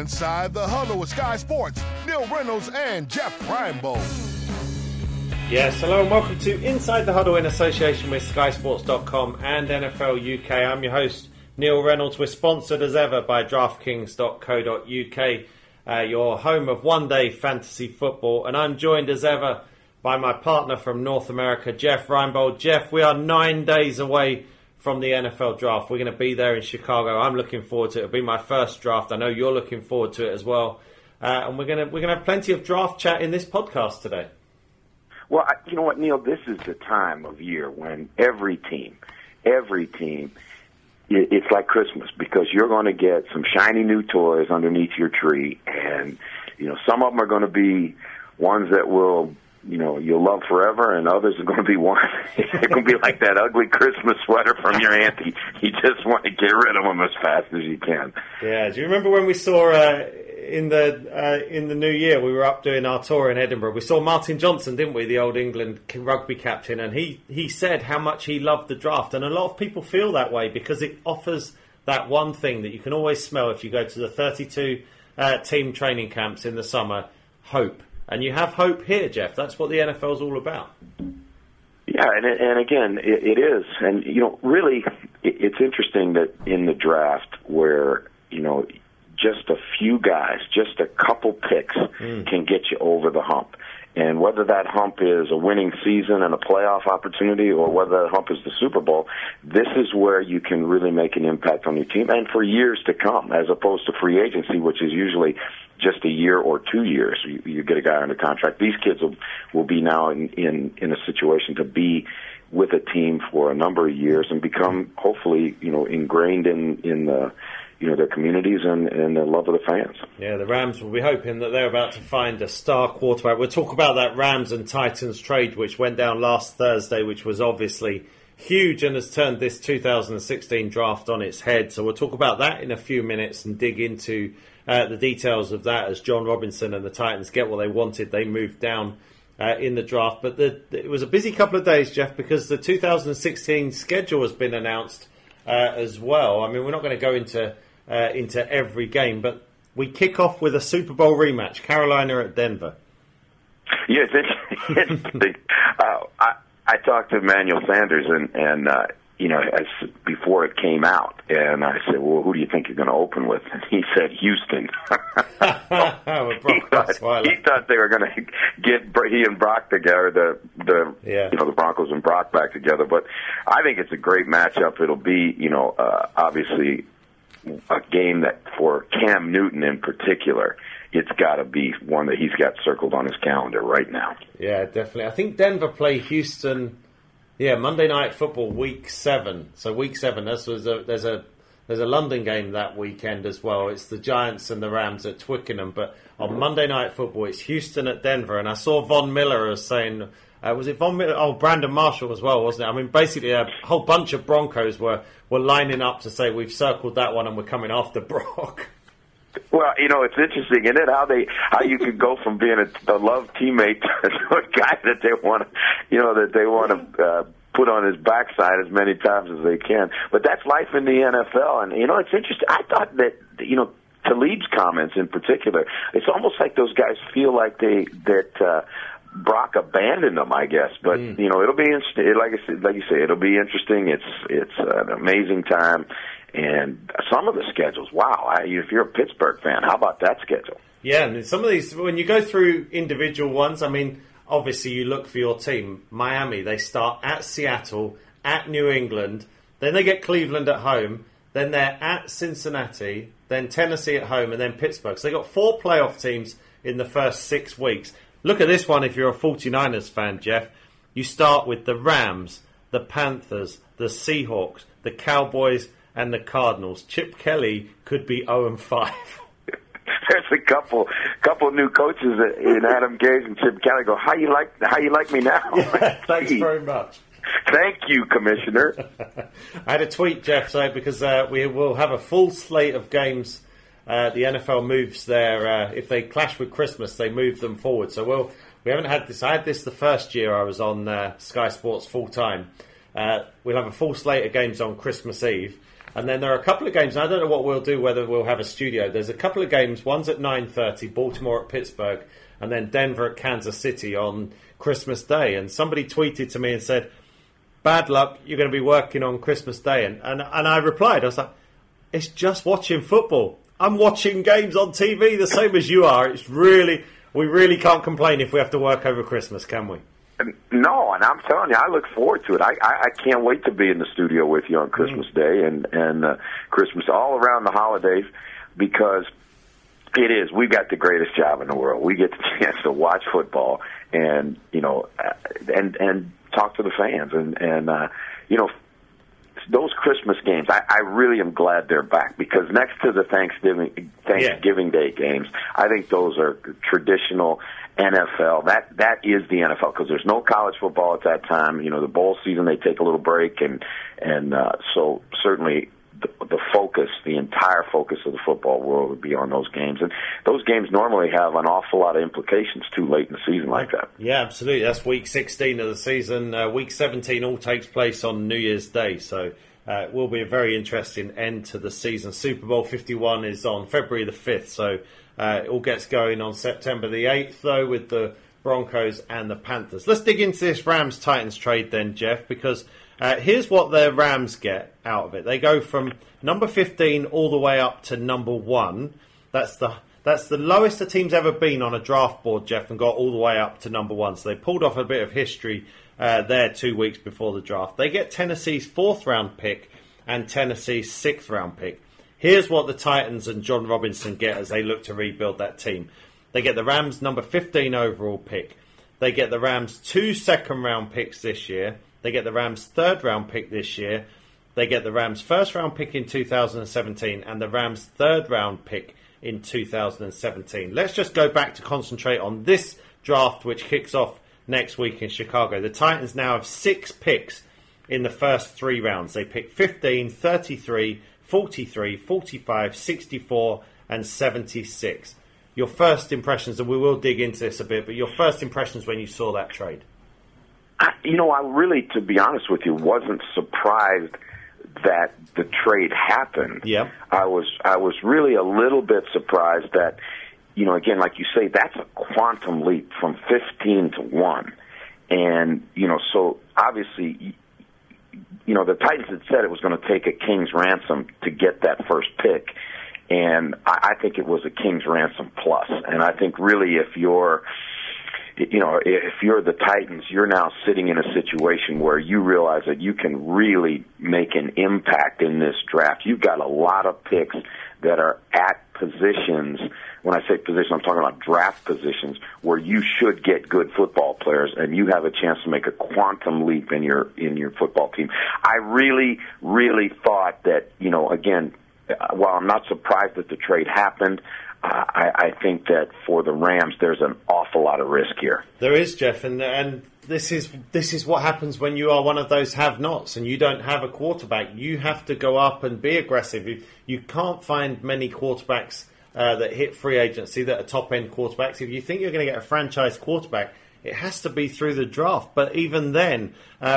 Inside the Huddle with Sky Sports, Neil Reynolds and Jeff Reinebold. Yes, hello and welcome to Inside the Huddle in association with SkySports.com and NFL UK. I'm your host, Neil Reynolds. We're sponsored as ever by DraftKings.co.uk, your home of one-day fantasy football. And I'm joined as ever by my partner from North America, Jeff Reinebold. Jeff, we are 9 days away from the NFL draft. We're going to be there in Chicago. I'm looking forward to it. It'll be my first draft. I know you're looking forward to it as well. And we're going to have plenty of draft chat in this podcast today. Well, you know what, Neil? This is the time of year when every team, it's like Christmas because you're going to get some shiny new toys underneath your tree, and some of them are going to be ones that will, you'll love forever, and others are going to be ones they're going to be like that ugly Christmas sweater from your auntie. You just want to get rid of them as fast as you can. Yeah. Do you remember when we saw in the new year, we were up doing our tour in Edinburgh. We saw Martin Johnson, didn't we, the old England rugby captain, and he said how much he loved the draft. And a lot of people feel that way because it offers that one thing that you can always smell if you go to the 32 team training camps in the summer, hope. And you have hope here, Jeff. That's what the NFL is all about. Yeah, and again, it is. And, really, it's interesting that in the draft where, just a few guys, just a couple picks can get you over the hump. And whether that hump is a winning season and a playoff opportunity or whether that hump is the Super Bowl, this is where you can really make an impact on your team and for years to come, as opposed to free agency, which is usually just a year or 2 years. You get a guy under contract. These kids will be now in a situation to be with a team for a number of years and become, hopefully, ingrained in the their communities and the love of the fans. Yeah, the Rams will be hoping that they're about to find a star quarterback. We'll talk about that Rams and Titans trade, which went down last Thursday, which was obviously huge and has turned this 2016 draft on its head. So we'll talk about that in a few minutes and dig into the details of that as John Robinson and the Titans get what they wanted. They moved down in the draft. But it was a busy couple of days, Jeff, because the 2016 schedule has been announced as well. I mean, we're not going to go into every game, but we kick off with a Super Bowl rematch, Carolina at Denver. Yes, it's interesting. I talked to Emmanuel Sanders, and as before it came out, and I said, "Well, who do you think you're going to open with?" And he said, "Houston." He thought they were going to get he and Brock together, the Broncos and Brock back together. But I think it's a great matchup. It'll be, obviously, a game that for Cam Newton in particular, it's got to be one that he's got circled on his calendar right now. Yeah, definitely. I think Denver play Houston, Monday Night Football, Week 7. So Week 7, there's a London game that weekend as well. It's the Giants and the Rams at Twickenham. But on Monday Night Football, it's Houston at Denver. And I saw Von Miller as saying... was it Von Miller? Oh, Brandon Marshall as well, wasn't it? I mean, basically a whole bunch of Broncos were lining up to say, we've circled that one and we're coming after Brock. Well, it's interesting, isn't it? How you can go from being a loved teammate to a guy that they want to, put on his backside as many times as they can. But that's life in the NFL. And, it's interesting. I thought that, Talib's comments in particular, it's almost like those guys feel like Brock abandoned them, I guess, but it'll be interesting. Like you say, it'll be interesting. It's an amazing time, and some of the schedules. Wow, if you're a Pittsburgh fan, how about that schedule? Yeah, and some of these, when you go through individual ones, I mean, obviously you look for your team. Miami, they start at Seattle, at New England, then they get Cleveland at home, then they're at Cincinnati, then Tennessee at home, and then Pittsburgh. So they got 4 playoff teams in the first 6 weeks. Look at this one if you're a 49ers fan, Jeff. You start with the Rams, the Panthers, the Seahawks, the Cowboys, and the Cardinals. Chip Kelly could be 0-5. There's a couple new coaches in Adam Gase and Chip Kelly go, how you like me now? Yeah, thanks very much. Thank you, Commissioner. I had a tweet, Jeff, because we will have a full slate of games. The NFL moves their, if they clash with Christmas, they move them forward. So we haven't had this. I had this the first year I was on Sky Sports full time. We'll have a full slate of games on Christmas Eve. And then there are a couple of games, and I don't know what we'll do, whether we'll have a studio. There's a couple of games, one's at 9:30, Baltimore at Pittsburgh, and then Denver at Kansas City on Christmas Day. And somebody tweeted to me and said, bad luck, you're going to be working on Christmas Day. And I replied, I was like, it's just watching football. I'm watching games on TV the same as you are. We really can't complain if we have to work over Christmas, can we? No, and I'm telling you, I look forward to it. I can't wait to be in the studio with you on Christmas Day and Christmas, all around the holidays, because it is. We've got the greatest job in the world. We get the chance to watch football and, and talk to the fans. And those Christmas games, I really am glad they're back, because next to the Thanksgiving Day games, I think those are traditional NFL. That is the NFL, because there's no college football at that time. The bowl season, they take a little break, and so certainly the focus, the entire focus of the football world would be on those games. And those games normally have an awful lot of implications too late in the season like that. Yeah, absolutely. That's week 16 of the season. Week 17 all takes place on New Year's Day, so it will be a very interesting end to the season. Super Bowl 51 is on February the 5th, so it all gets going on September the 8th, though, with the Broncos and the Panthers. Let's dig into this Rams-Titans trade then, Jeff, because here's what the Rams get out of it. They go from number 15 all the way up to number 1. That's the lowest the team's ever been on a draft board, Jeff, and got all the way up to number 1. So they pulled off a bit of history there 2 weeks before the draft. They get Tennessee's 4th round pick and Tennessee's 6th round pick. Here's what the Titans and John Robinson get as they look to rebuild that team. They get the Rams' number 15 overall pick. They get the Rams' 2 second-round picks this year. They get the Rams' 3rd round pick this year. They get the Rams' 1st round pick in 2017 and the Rams' 3rd round pick in 2017. Let's just go back to concentrate on this draft, which kicks off next week in Chicago. The Titans now have 6 picks in the first 3 rounds. They pick 15, 33, 43, 45, 64, and 76. Your first impressions, and we will dig into this a bit, but your first impressions when you saw that trade? I really, to be honest with you, wasn't surprised that the trade happened. Yeah. I was really a little bit surprised that, again, like you say, that's a quantum leap from 15 to 1. And, so obviously, the Titans had said it was going to take a king's ransom to get that first pick. And I think it was a king's ransom plus. And I think really if you're the Titans, you're now sitting in a situation where you realize that you can really make an impact in this draft. You've got a lot of picks that are at positions. When I say position, I'm talking about draft positions where you should get good football players, and you have a chance to make a quantum leap in your football team. I really, really thought that, again, while I'm not surprised that the trade happened, I think that for the Rams, there's an awful lot of risk here. There is, Jeff, and this is what happens when you are one of those have-nots and you don't have a quarterback. You have to go up and be aggressive. You can't find many quarterbacks that hit free agency that are top-end quarterbacks. If you think you're going to get a franchise quarterback, it has to be through the draft. But even then,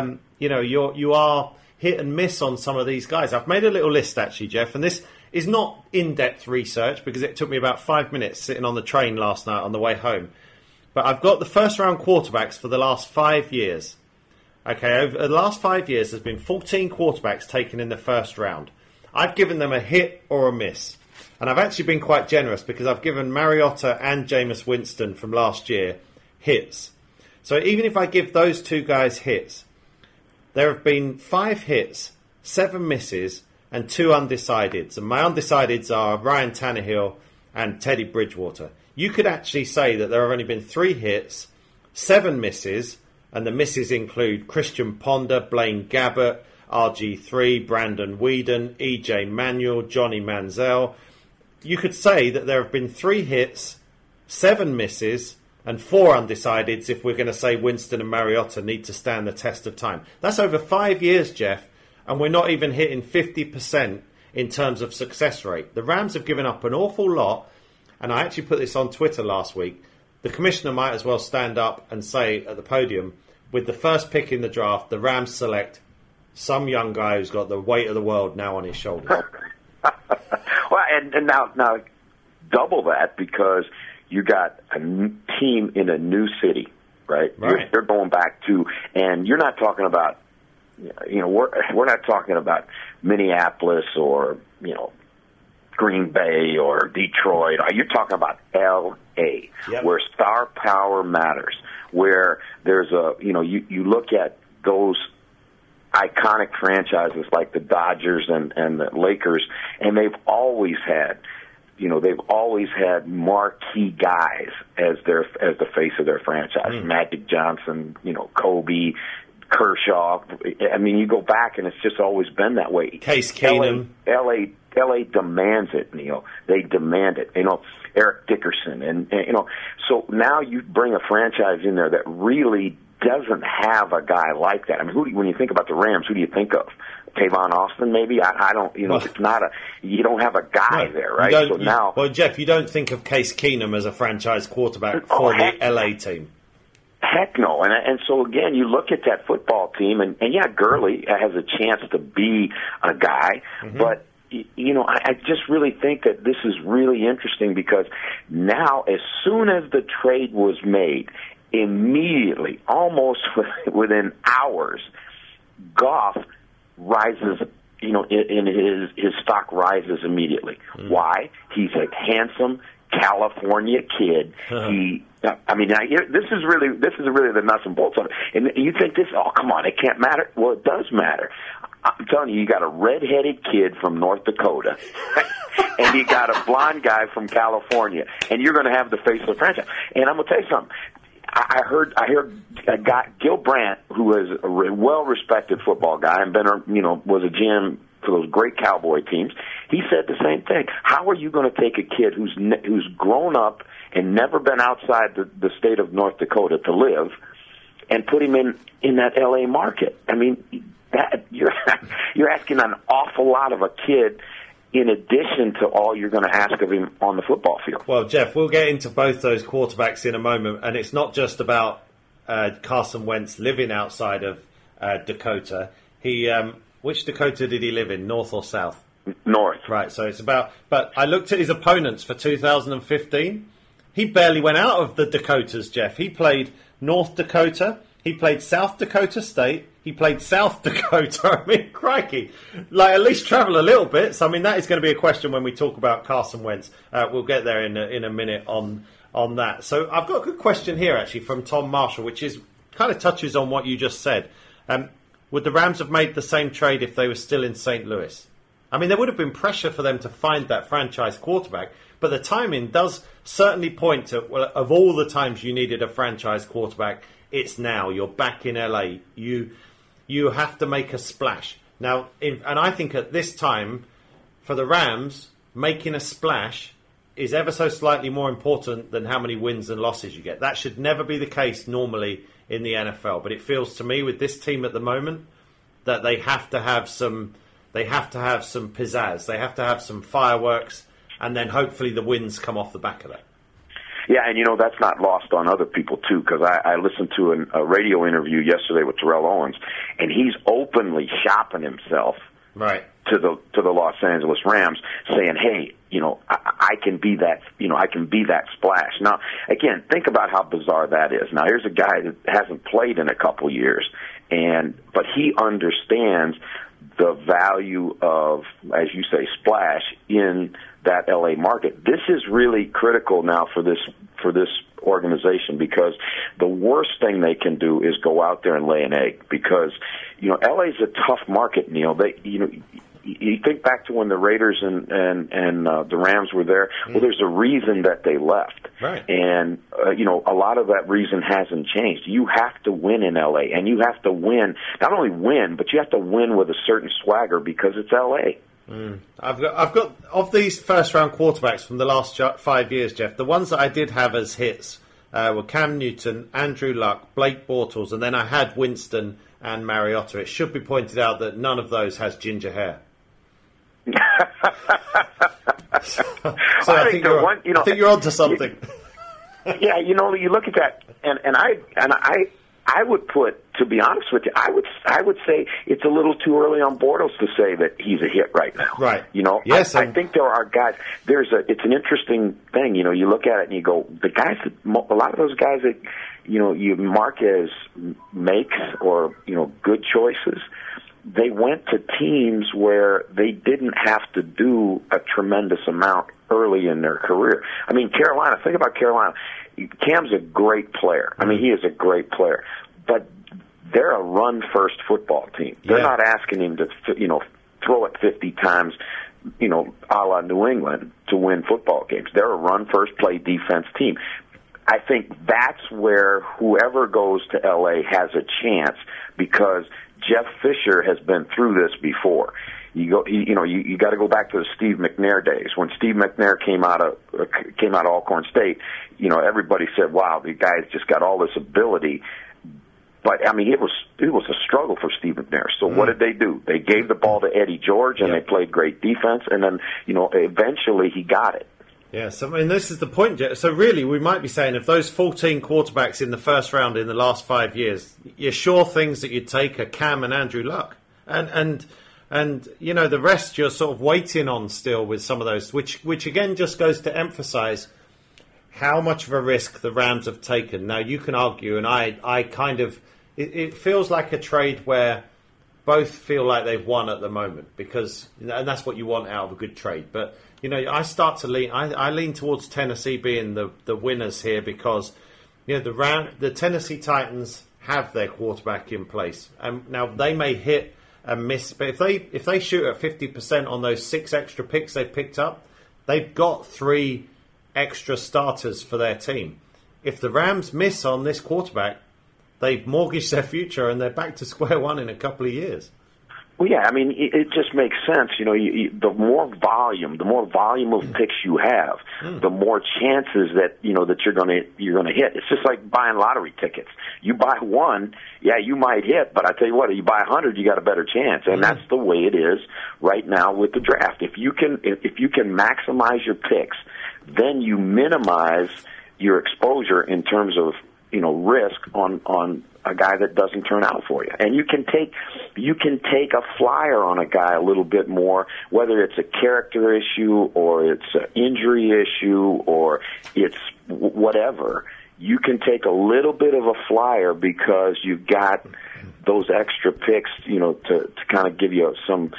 you are hit and miss on some of these guys. I've made a little list, actually, Jeff, and this is not in-depth research because it took me about 5 minutes sitting on the train last night on the way home. But I've got the first-round quarterbacks for the last 5 years. Okay, over the last 5 years, there's been 14 quarterbacks taken in the first round. I've given them a hit or a miss. And I've actually been quite generous because I've given Mariota and Jameis Winston from last year hits. So even if I give those 2 guys hits, there have been 5 hits, 7 misses, and 2 undecideds. And my undecideds are Ryan Tannehill and Teddy Bridgewater. You could actually say that there have only been 3 hits, 7 misses, and the misses include Christian Ponder, Blaine Gabbert, RG3, Brandon Whedon, EJ Manuel, Johnny Manziel. You could say that there have been 3 hits, 7 misses, and 4 undecideds if we're going to say Winston and Mariota need to stand the test of time. That's over 5 years, Jeff, and we're not even hitting 50% in terms of success rate. The Rams have given up an awful lot, and I actually put this on Twitter last week. The commissioner might as well stand up and say at the podium, with the first pick in the draft, the Rams select some young guy who's got the weight of the world now on his shoulders. Well, and now double that, because you got a team in a new city, right? They're going back to, and you're not talking about, we're not talking about Minneapolis or, Green Bay or Detroit. You're talking about L.A., where star power matters, where there's you look at those iconic franchises like the Dodgers and the Lakers, and they've always had marquee guys as the face of their franchise. Magic Johnson, Kobe, Kershaw. I mean, you go back and it's just always been that way. Case Keenum. LA demands it, Neil. They demand it. Eric Dickerson, and so now you bring a franchise in there that really doesn't have a guy like that. I mean, when you think about the Rams, who do you think of? Tavon Austin, maybe? I don't. It's not you don't have a guy there, right? Well, Jeff, you don't think of Case Keenum as a franchise quarterback for the LA team. Heck no. And so, again, you look at that football team, and Gurley has a chance to be a guy, but I just really think that this is really interesting, because now, as soon as the trade was made, immediately, almost within hours, Goff rises, in his stock rises immediately. Why? He's a handsome California kid. This is really the nuts and bolts of it. And you think this? Oh, come on, it can't matter. Well, it does matter. I'm telling you, you got a red-headed kid from North Dakota, and you got a blonde guy from California, and you're going to have the face of the franchise. And I'm going to tell you something. I heard a guy, Gil Brandt, who is a well-respected football guy and was a GM for those great Cowboy teams. He said the same thing. How are you going to take a kid who's grown up and never been outside the state of North Dakota to live, and put him in that L.A. market? I mean, you're asking an awful lot of a kid, in addition to all you're going to ask of him on the football field. Well, Jeff, we'll get into both those quarterbacks in a moment, and it's not just about Carson Wentz living outside of Dakota. Which Dakota did he live in, north or south? North. Right, so it's about... But I looked at his opponents for 2015. He barely went out of the Dakotas, Jeff. He played North Dakota. He played South Dakota State. He played South Dakota. I mean, crikey. At least travel a little bit. So, that is going to be a question when we talk about Carson Wentz. We'll get there in a minute on that. So, I've got a good question here, actually, from Tom Marshall, which kind of touches on what you just said. Would the Rams have made the same trade if they were still in St. Louis? There would have been pressure for them to find that franchise quarterback, but the timing does certainly point to, well, of all the times you needed a franchise quarterback, it's now. You're back in LA. You have to make a splash. Now, and I think at this time, for the Rams, making a splash is ever so slightly more important than how many wins and losses you get. That should never be the case normally in the NFL. But it feels to me with this team at the moment that they have to have some pizzazz. They have to have some fireworks, and then hopefully the wins come off the back of that. Yeah, and that's not lost on other people too, because I listened to a radio interview yesterday with Terrell Owens, and he's openly shopping himself to the Los Angeles Rams, saying, "Hey, I can be that. I can be that splash." Now, again, think about how bizarre that is. Now, here's a guy that hasn't played in a couple years, but he understands the value of, as you say, splash in that LA market. This is really critical now for this organization, because the worst thing they can do is go out there and lay an egg, because LA's a tough market, Neil. You think back to when the Raiders and the Rams were there. Well, there's a reason that they left, right? And a lot of that reason hasn't changed. You have to win in LA, and you have to win, not only win, but you have to win with a certain swagger, because it's LA. I've got of these first round quarterbacks from the last 5 years, Jeff. The ones that I did have as hits were Cam Newton, Andrew Luck, Blake Bortles, and then I had Winston and Mariota. It should be pointed out that none of those has ginger hair. So I think you're onto something. Yeah, you look at that, and I would put, to be honest with you, I would say it's a little too early on Bortles to say that he's a hit right now. Right. You know, yes, I think there are guys. It's an interesting thing. You know, you look at it and you go, the guys that, a lot of those guys that, you know, you mark as makes or, you know, good choices, they went to teams where they didn't have to do a tremendous amount early in their career. I mean, Carolina, think about Carolina. Cam's a great player. I mean, he is a great player. But they're a run-first football team. They're not asking him to, you know, throw it 50 times, you know, a la New England to win football games. They're a run-first, play defense team. I think that's where whoever goes to L.A. has a chance because Jeff Fisher has been through this before. You got to go back to the Steve McNair days when Steve McNair came out of Alcorn State. You know, everybody said, "Wow, the guy's just got all this ability." But I mean, it was a struggle for Steve McNair. So what did they do? They gave the ball to Eddie George, and they played great defense. And then, you know, eventually he got it. Yeah, so I mean, this is the point. So really, we might be saying of those 14 quarterbacks in the first round in the last 5 years, your sure things that you'd take are Cam and Andrew Luck, and you know the rest you're sort of waiting on still with some of those, which again just goes to emphasise how much of a risk the Rams have taken. Now you can argue, and I kind of it feels like a trade where both feel like they've won at the moment because, and that's what you want out of a good trade, but. You know, I start to lean. I lean towards Tennessee being the winners here because, you know, the Tennessee Titans have their quarterback in place, and now they may hit and miss. But if they shoot at 50% on those 6 extra picks they've picked up, they've got 3 extra starters for their team. If the Rams miss on this quarterback, they've mortgaged their future and they're back to square one in a couple of years. Well, yeah, I mean, it just makes sense. You know, the more volume of picks you have, the more chances that you know that you're going to hit. It's just like buying lottery tickets. You buy one, yeah, you might hit, but I tell you what, if you buy 100, you got a better chance, and that's the way it is right now with the draft. If you can maximize your picks, then you minimize your exposure in terms of risk on a guy that doesn't turn out for you. And you can take a flyer on a guy a little bit more, whether it's a character issue or it's an injury issue or it's whatever. You can take a little bit of a flyer because you've got those extra picks, to kind of give you some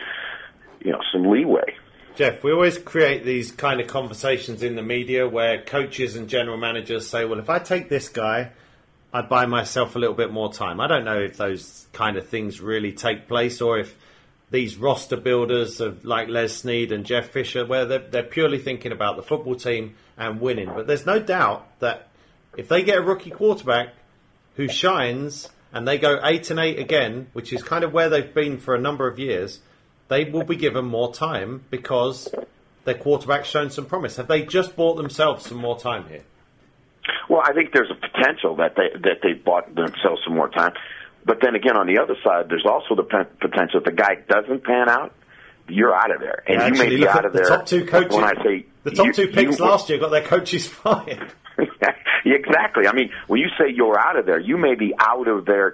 leeway. Jeff, we always create these kind of conversations in the media where coaches and general managers say, well, if I take this guy, I buy myself a little bit more time. I don't know if those kind of things really take place or if these roster builders of like Les Snead and Jeff Fisher, where they're purely thinking about the football team and winning. But there's no doubt that if they get a rookie quarterback who shines and they go 8-8 again, which is kind of where they've been for a number of years, they will be given more time because their quarterback's shown some promise. Have they just bought themselves some more time here? Well, I think there's a potential that they bought themselves some more time. But then again, on the other side, there's also the potential if the guy doesn't pan out, you're out of there. And you may be out of there. The top two coaches, when I say the top two picks last year got their coaches fired. Exactly. I mean, when you say you're out of there, you may be out of there,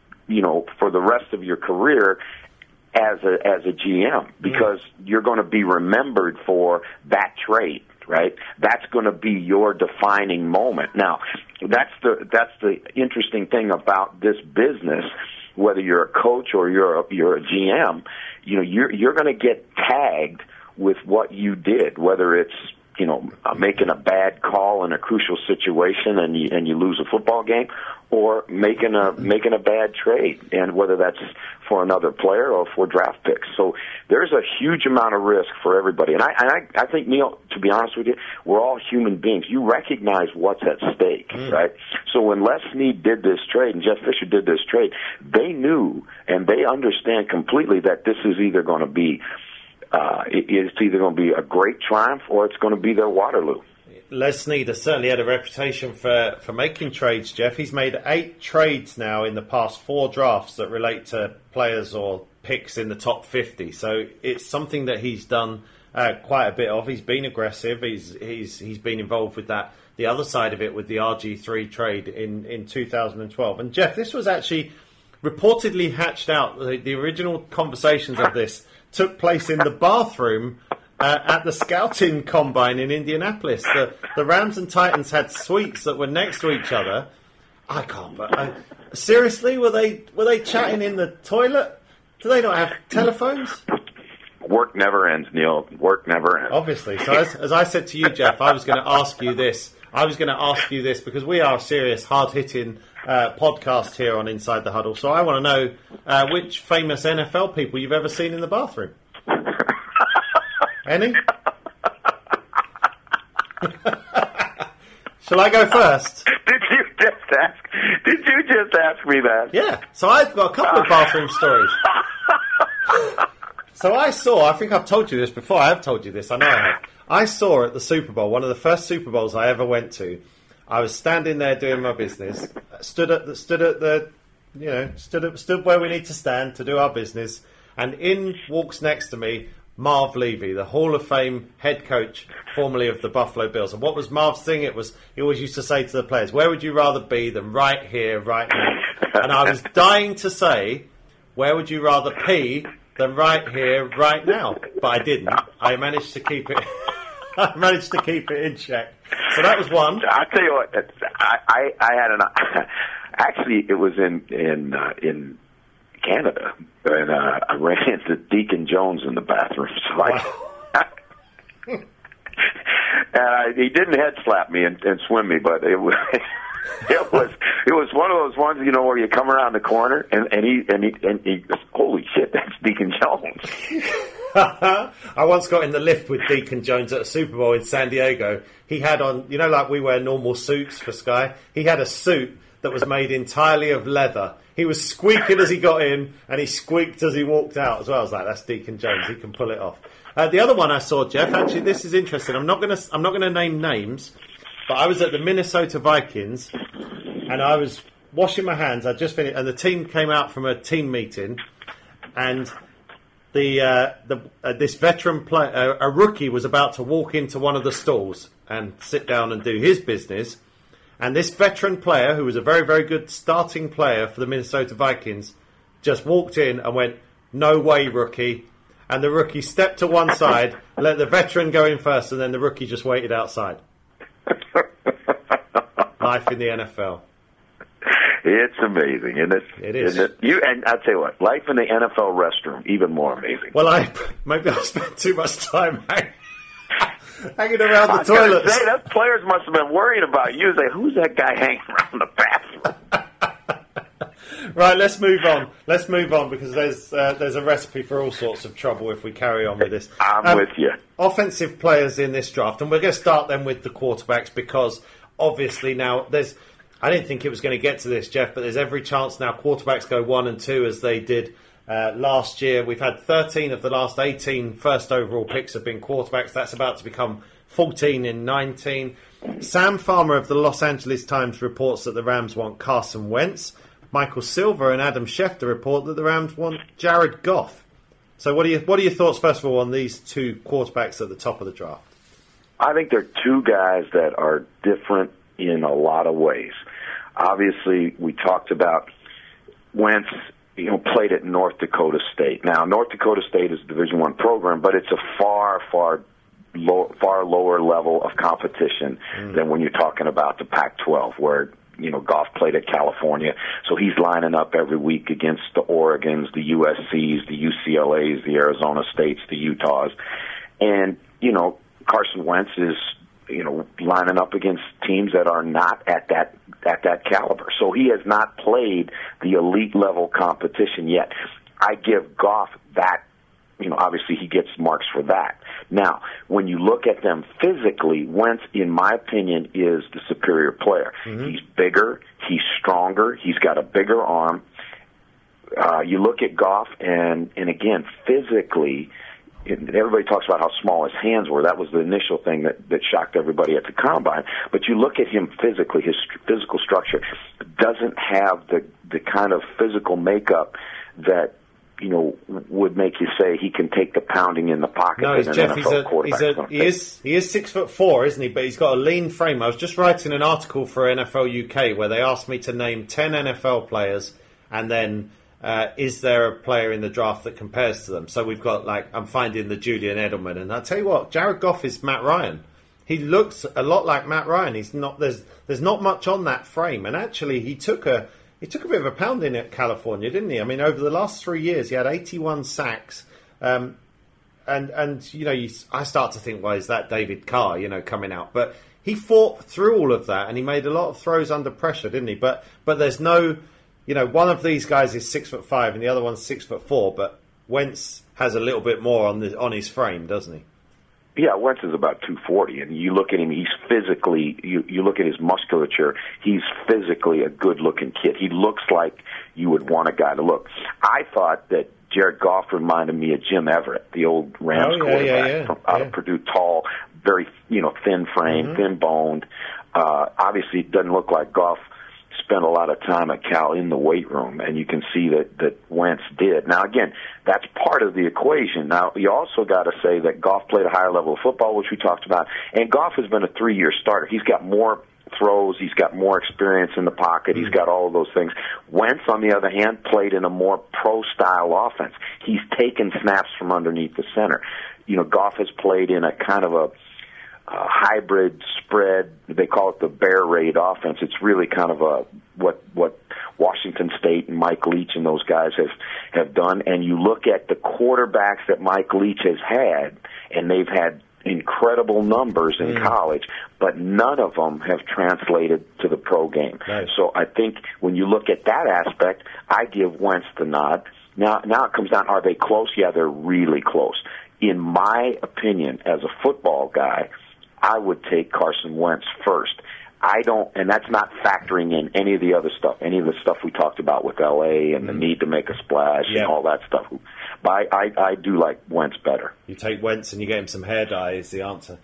for the rest of your career as a GM because you're going to be remembered for that trade, right? That's going to be your defining moment. Now, that's the interesting thing about this business. Whether you're a coach or you're a GM, you're going to get tagged with what you did. Whether it's making a bad call in a crucial situation and you lose a football game, or making a bad trade, and whether that's for another player or for draft picks. So there's a huge amount of risk for everybody. And I think, Neil, to be honest with you, we're all human beings. You recognize what's at stake, right? So when Les Snead did this trade and Jeff Fisher did this trade, they knew and they understand completely that this is either going to be it's either going to be a great triumph or it's going to be their Waterloo. Les Snead has certainly had a reputation for making trades, Jeff. He's made 8 trades now in the past 4 drafts that relate to players or picks in the top 50. So it's something that he's done quite a bit of. He's been aggressive. He's been involved with that the other side of it with the RG3 trade in 2012. And Jeff, this was actually reportedly hatched out. The original conversations of this took place in the bathroom at the scouting combine in Indianapolis. The Rams and Titans had suites that were next to each other. I can't. Seriously, were they chatting in the toilet? Do they not have telephones? Work never ends, Neil. Work never ends. Obviously. So as I said to you, Jeff, I was going to ask you this. Because we are a serious, hard-hitting podcast here on Inside the Huddle. So I want to know which famous NFL people you've ever seen in the bathroom. Any? Shall I go first? Did you just ask me that? Yeah. So I've got a couple of bathroom stories. So I think I've told you this before. I have told you this. I know I have. I saw at the Super Bowl, one of the first Super Bowls I ever went to. I was standing there doing my business, stood where we need to stand to do our business, and in walks next to me Marv Levy, the Hall of Fame head coach, formerly of the Buffalo Bills. And what was Marv's thing? He always used to say to the players, "Where would you rather be than right here, right now?" And I was dying to say, "Where would you rather pee than right here, right now?" But I didn't. I managed to keep it. I managed to keep it in check. So that was one. I'll tell you what. I had actually, it was in Canada, and I ran into Deacon Jones in the bathroom. So he didn't head slap me and swim me, but it was it was one of those ones, where you come around the corner and he holy shit, that's Deacon Jones. I once got in the lift with Deacon Jones at a Super Bowl in San Diego. He had on, like we wear normal suits for Sky. He had a suit that was made entirely of leather. He was squeaking as he got in, and he squeaked as he walked out as well. I was like, "That's Deacon Jones. He can pull it off." The other one I saw, Jeff. Actually, this is interesting. I'm not gonna name names, but I was at the Minnesota Vikings, and I was washing my hands. I just finished, and the team came out from a team meeting, and this veteran player, a rookie, was about to walk into one of the stalls and sit down and do his business. And this veteran player, who was a very, very good starting player for the Minnesota Vikings, just walked in and went, "No way, rookie." And the rookie stepped to one side, let the veteran go in first, and then the rookie just waited outside. Life in the NFL. It's amazing, isn't it? It is. Isn't it? And I'll tell you what, life in the NFL restroom, even more amazing. Well, maybe I spent too much time hanging around the toilets. Say, that players must have been worrying about you. Say, who's that guy hanging around the bathroom? Right, let's move on. Let's move on because there's a recipe for all sorts of trouble if we carry on with this. I'm with you. Offensive players in this draft, and we're going to start then with the quarterbacks because obviously now I didn't think it was going to get to this, Jeff, but there's every chance now quarterbacks go 1 and 2 as they did last year. We've had 13 of the last 18 first overall picks have been quarterbacks. That's about to become 14 in 19. Sam Farmer of the Los Angeles Times reports that the Rams want Carson Wentz. Michael Silver and Adam Schefter report that the Rams want Jared Goff. So what are your thoughts, first of all, on these two quarterbacks at the top of the draft? I think they're two guys that are different in a lot of ways. Obviously, we talked about Wentz, played at North Dakota State. Now, North Dakota State is a Division I program, but it's a far lower level of competition than when you're talking about the Pac-12, where Goff played at California, so he's lining up every week against the Oregons, the USCs, the UCLAs, the Arizona States, the Utahs, and Carson Wentz is lining up against teams that are not at that caliber. So he has not played the elite level competition yet. I give Goff that. Obviously he gets marks for that. Now, when you look at them physically, Wentz, in my opinion, is the superior player. Mm-hmm. He's bigger, he's stronger, he's got a bigger arm. You look at Goff, and again, physically, everybody talks about how small his hands were. That was the initial thing that shocked everybody at the Combine. But you look at him physically, his physical structure doesn't have the kind of physical makeup that would make you say he can take the pounding in the pocket. No, that Jeff. an NFL quarterback He is 6'4", isn't he? But he's got a lean frame. I was just writing an article for NFL UK where they asked me to name 10 NFL players, and then is there a player in the draft that compares to them? So we've got I'm finding the Julian Edelman, and I'll tell you what, Jared Goff is Matt Ryan. He looks a lot like Matt Ryan. He's not there's not much on that frame, and actually he took a bit of a pounding at California, didn't he? I mean, over the last 3 years, he had 81 sacks, and I start to think, well, is that David Carr, coming out? But he fought through all of that, and he made a lot of throws under pressure, didn't he? But there's no, one of these guys is 6'5" and the other one's 6'4", but Wentz has a little bit more on his frame, doesn't he? Yeah, Wentz is about 240, and you look at him, he's physically, you look at his musculature, he's physically a good-looking kid. He looks like you would want a guy to look. I thought that Jared Goff reminded me of Jim Everett, the old Rams quarterback out of Purdue, tall, very, thin frame, thin-boned. Obviously, it doesn't look like Goff spent a lot of time at Cal in the weight room, and you can see that Wentz did. Now, again, that's part of the equation. Now, you also got to say that Goff played a higher level of football, which we talked about, and Goff has been a 3-year starter. He's got more throws, he's got more experience in the pocket, he's got all of those things. Wentz, on the other hand, played in a more pro-style offense. He's taken snaps from underneath the center. Goff has played in a kind of a hybrid spread. They call it the bear raid offense. It's really kind of what Washington State and Mike Leach and those guys have done. And you look at the quarterbacks that Mike Leach has had, and they've had incredible numbers in college, but none of them have translated to the pro game. Nice. So I think when you look at that aspect, I give Wentz the nod. Now it comes down, are they close? Yeah, they're really close. In my opinion, as a football guy, I would take Carson Wentz first. And that's not factoring in any of the other stuff, any of the stuff we talked about with L.A. and the need to make a splash and all that stuff. But I do like Wentz better. You take Wentz and you get him some hair dye is the answer.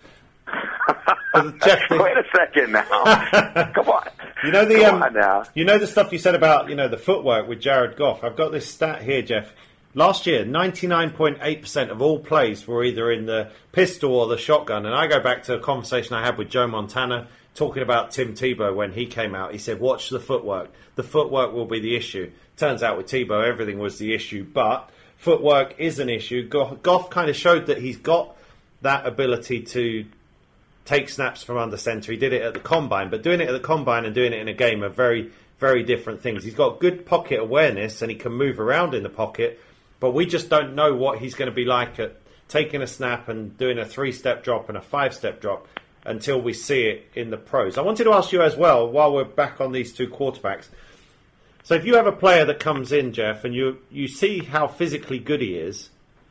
Jeff, wait a second now. Come on. Come on now. The stuff you said about, the footwork with Jared Goff. I've got this stat here, Jeff. Last year, 99.8% of all plays were either in the pistol or the shotgun. And I go back to a conversation I had with Joe Montana talking about Tim Tebow when he came out. He said, watch the footwork. The footwork will be the issue. Turns out with Tebow, everything was the issue. But footwork is an issue. Goff kind of showed that he's got that ability to take snaps from under center. He did it at the Combine. But doing it at the Combine and doing it in a game are very, very different things. He's got good pocket awareness and he can move around in the pocket. But we just don't know what he's going to be like at taking a snap and doing a 3-step drop and a 5-step drop until we see it in the pros. I wanted to ask you as well, while we're back on these two quarterbacks. So if you have a player that comes in, Jeff, and you see how physically good he is,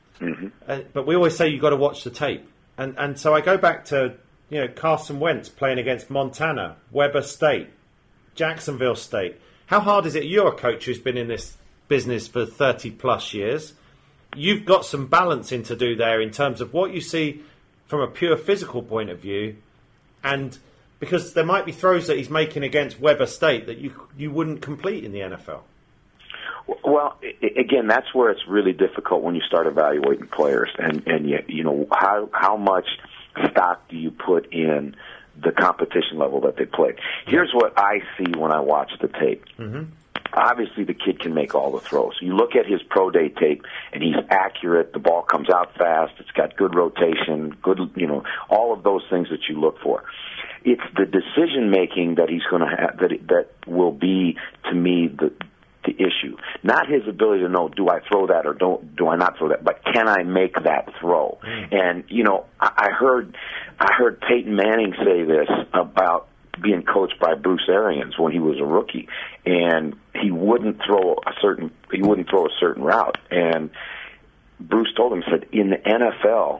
but we always say you've got to watch the tape. And so I go back to Carson Wentz playing against Montana, Weber State, Jacksonville State. How hard is it? You're a coach who's been in this business for 30 plus years. You've got some balancing to do there in terms of what you see from a pure physical point of view, and because there might be throws that he's making against Weber State that you wouldn't complete in the NFL. Well, again, that's where it's really difficult when you start evaluating players, and how much stock do you put in the competition level that they play. Here's what I see when I watch the tape. Obviously, the kid can make all the throws. You look at his pro day tape, and he's accurate. The ball comes out fast. It's got good rotation, good, all of those things that you look for. It's the decision making that he's going to have that will be, to me, the issue. Not his ability to know, do I throw that or do I not throw that, but can I make that throw? And I heard Peyton Manning say this about being coached by Bruce Arians when he was a rookie, and he wouldn't throw a certain route, and Bruce told him, said, in the NFL,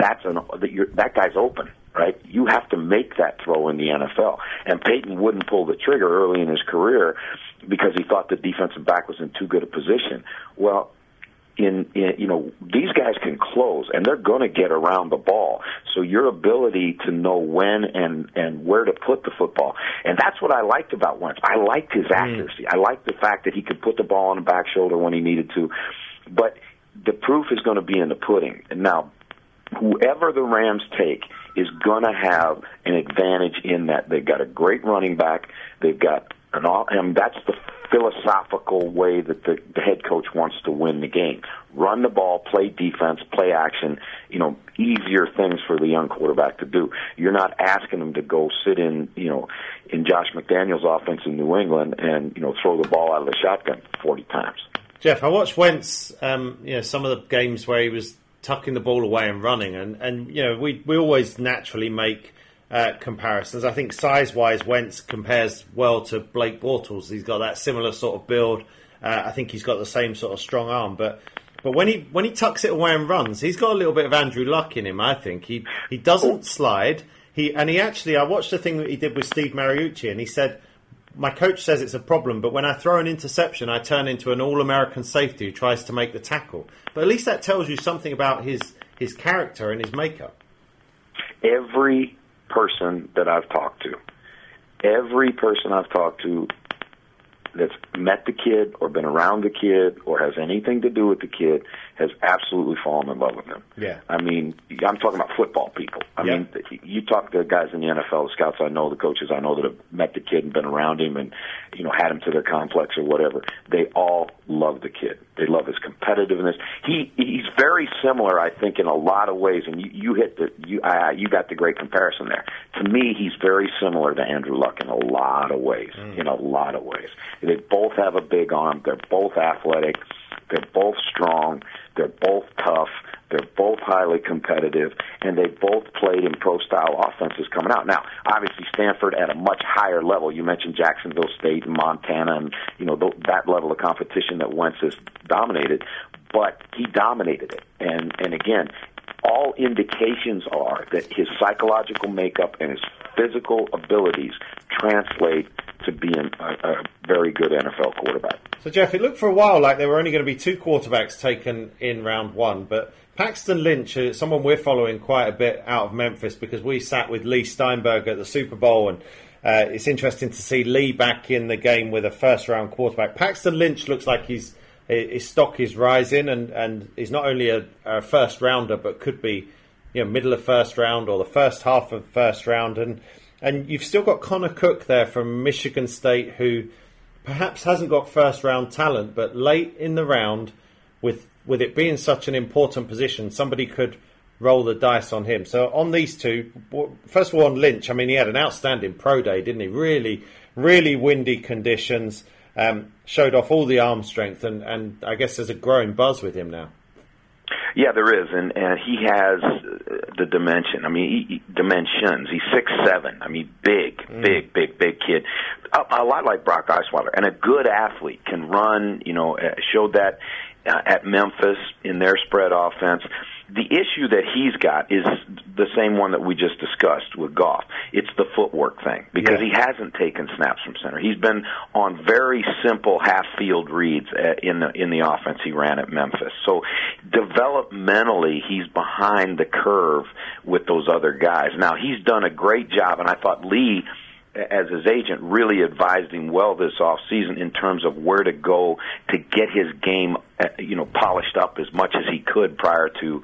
that guy's open, right? You have to make that throw in the NFL. And Peyton wouldn't pull the trigger early in his career because he thought the defensive back was in too good a position. Well, these guys can close, and they're going to get around the ball. So your ability to know when and where to put the football, and that's what I liked about Wentz. I liked his accuracy. I liked the fact that he could put the ball on the back shoulder when he needed to. But the proof is going to be in the pudding. And now, whoever the Rams take is going to have an advantage in that they've got a great running back. They've got and that's the philosophical way that the head coach wants to win the game. Run the ball, play defense, play action, easier things for the young quarterback to do. You're not asking him to go sit in Josh McDaniels' offense in New England and, throw the ball out of the shotgun 40 times. Jeff, I watched Wentz, some of the games where he was tucking the ball away and running, and we always naturally make comparisons. I think size-wise, Wentz compares well to Blake Bortles. He's got that similar sort of build. I think he's got the same sort of strong arm, but when he tucks it away and runs, he's got a little bit of Andrew Luck in him. I think he doesn't slide. I watched the thing that he did with Steve Mariucci, and he said, my coach says it's a problem, but when I throw an interception, I turn into an all-American safety who tries to make the tackle. But at least that tells you something about his character and his makeup. Every person that I've talked to that's met the kid or been around the kid or has anything to do with the kid has absolutely fallen in love with him. Yeah. I mean, I'm talking about football people. I mean, you talk to guys in the NFL, the scouts I know, the coaches I know that have met the kid and been around him and, had him to their complex or whatever. They all love the kid. They love his competitiveness. He's very similar, I think, in a lot of ways, and you got the great comparison there. To me, he's very similar to Andrew Luck in a lot of ways, They both have a big arm. They're both athletic. They're both strong. They're both tough. They're both highly competitive, and they both played in pro-style offenses coming out. Now, obviously, Stanford at a much higher level. You mentioned Jacksonville State and Montana and, that level of competition that Wentz has dominated, but he dominated it. And again, all indications are that his psychological makeup and his physical abilities translate to being a very good NFL quarterback. So, Jeff, it looked for a while like there were only going to be two quarterbacks taken in round one, but Paxton Lynch, someone we're following quite a bit out of Memphis because we sat with Lee Steinberg at the Super Bowl, and it's interesting to see Lee back in the game with a first-round quarterback. Paxton Lynch looks like his stock is rising, and he's not only a first-rounder, but could be middle of first round or the first half of first round. And you've still got Connor Cook there from Michigan State, who perhaps hasn't got first-round talent, but late in the round, with it being such an important position, somebody could roll the dice on him. So on these two, first of all on Lynch, I mean, he had an outstanding pro day, didn't he? Really, really windy conditions, showed off all the arm strength, and I guess there's a growing buzz with him now. Yeah, there is, and he has the dimension. I mean, dimensions. He's 6'7". I mean, big kid. A lot like Brock Osweiler, and a good athlete. Can run. Showed that at Memphis in their spread offense. The issue that he's got is the same one that we just discussed with Goff. It's the footwork thing, because he hasn't taken snaps from center. He's been on very simple half-field reads in the offense he ran at Memphis. So developmentally, he's behind the curve with those other guys. Now, he's done a great job, and I thought Lee, as his agent, really advised him well this offseason in terms of where to go to get his game, polished up as much as he could prior to,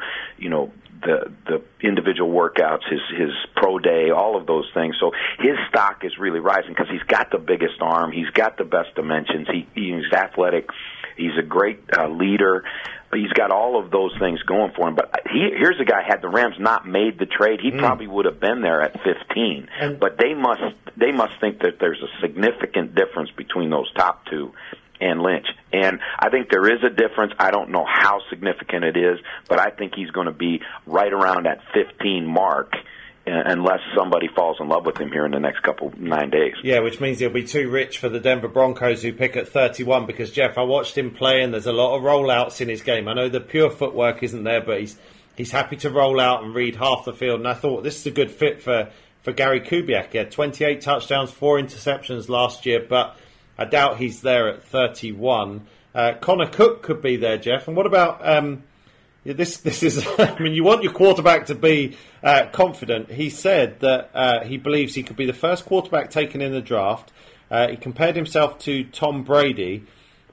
the individual workouts, his pro day, all of those things. So his stock is really rising because he's got the biggest arm, he's got the best dimensions, he's athletic, he's a great leader. He's got all of those things going for him. But here's a guy, had the Rams not made the trade, he probably would have been there at 15. But they must think that there's a significant difference between those top two and Lynch. And I think there is a difference. I don't know how significant it is, but I think he's going to be right around that 15 mark, unless somebody falls in love with him here in the next 9 days. Yeah, which means he'll be too rich for the Denver Broncos, who pick at 31, because, Jeff, I watched him play, and there's a lot of rollouts in his game. I know the pure footwork isn't there, but he's happy to roll out and read half the field, and I thought this is a good fit for Gary Kubiak. He had 28 touchdowns, 4 interceptions last year, but I doubt he's there at 31. Connor Cook could be there, Jeff. And what about... This is, I mean, you want your quarterback to be confident. He said that he believes he could be the first quarterback taken in the draft. He compared himself to Tom Brady,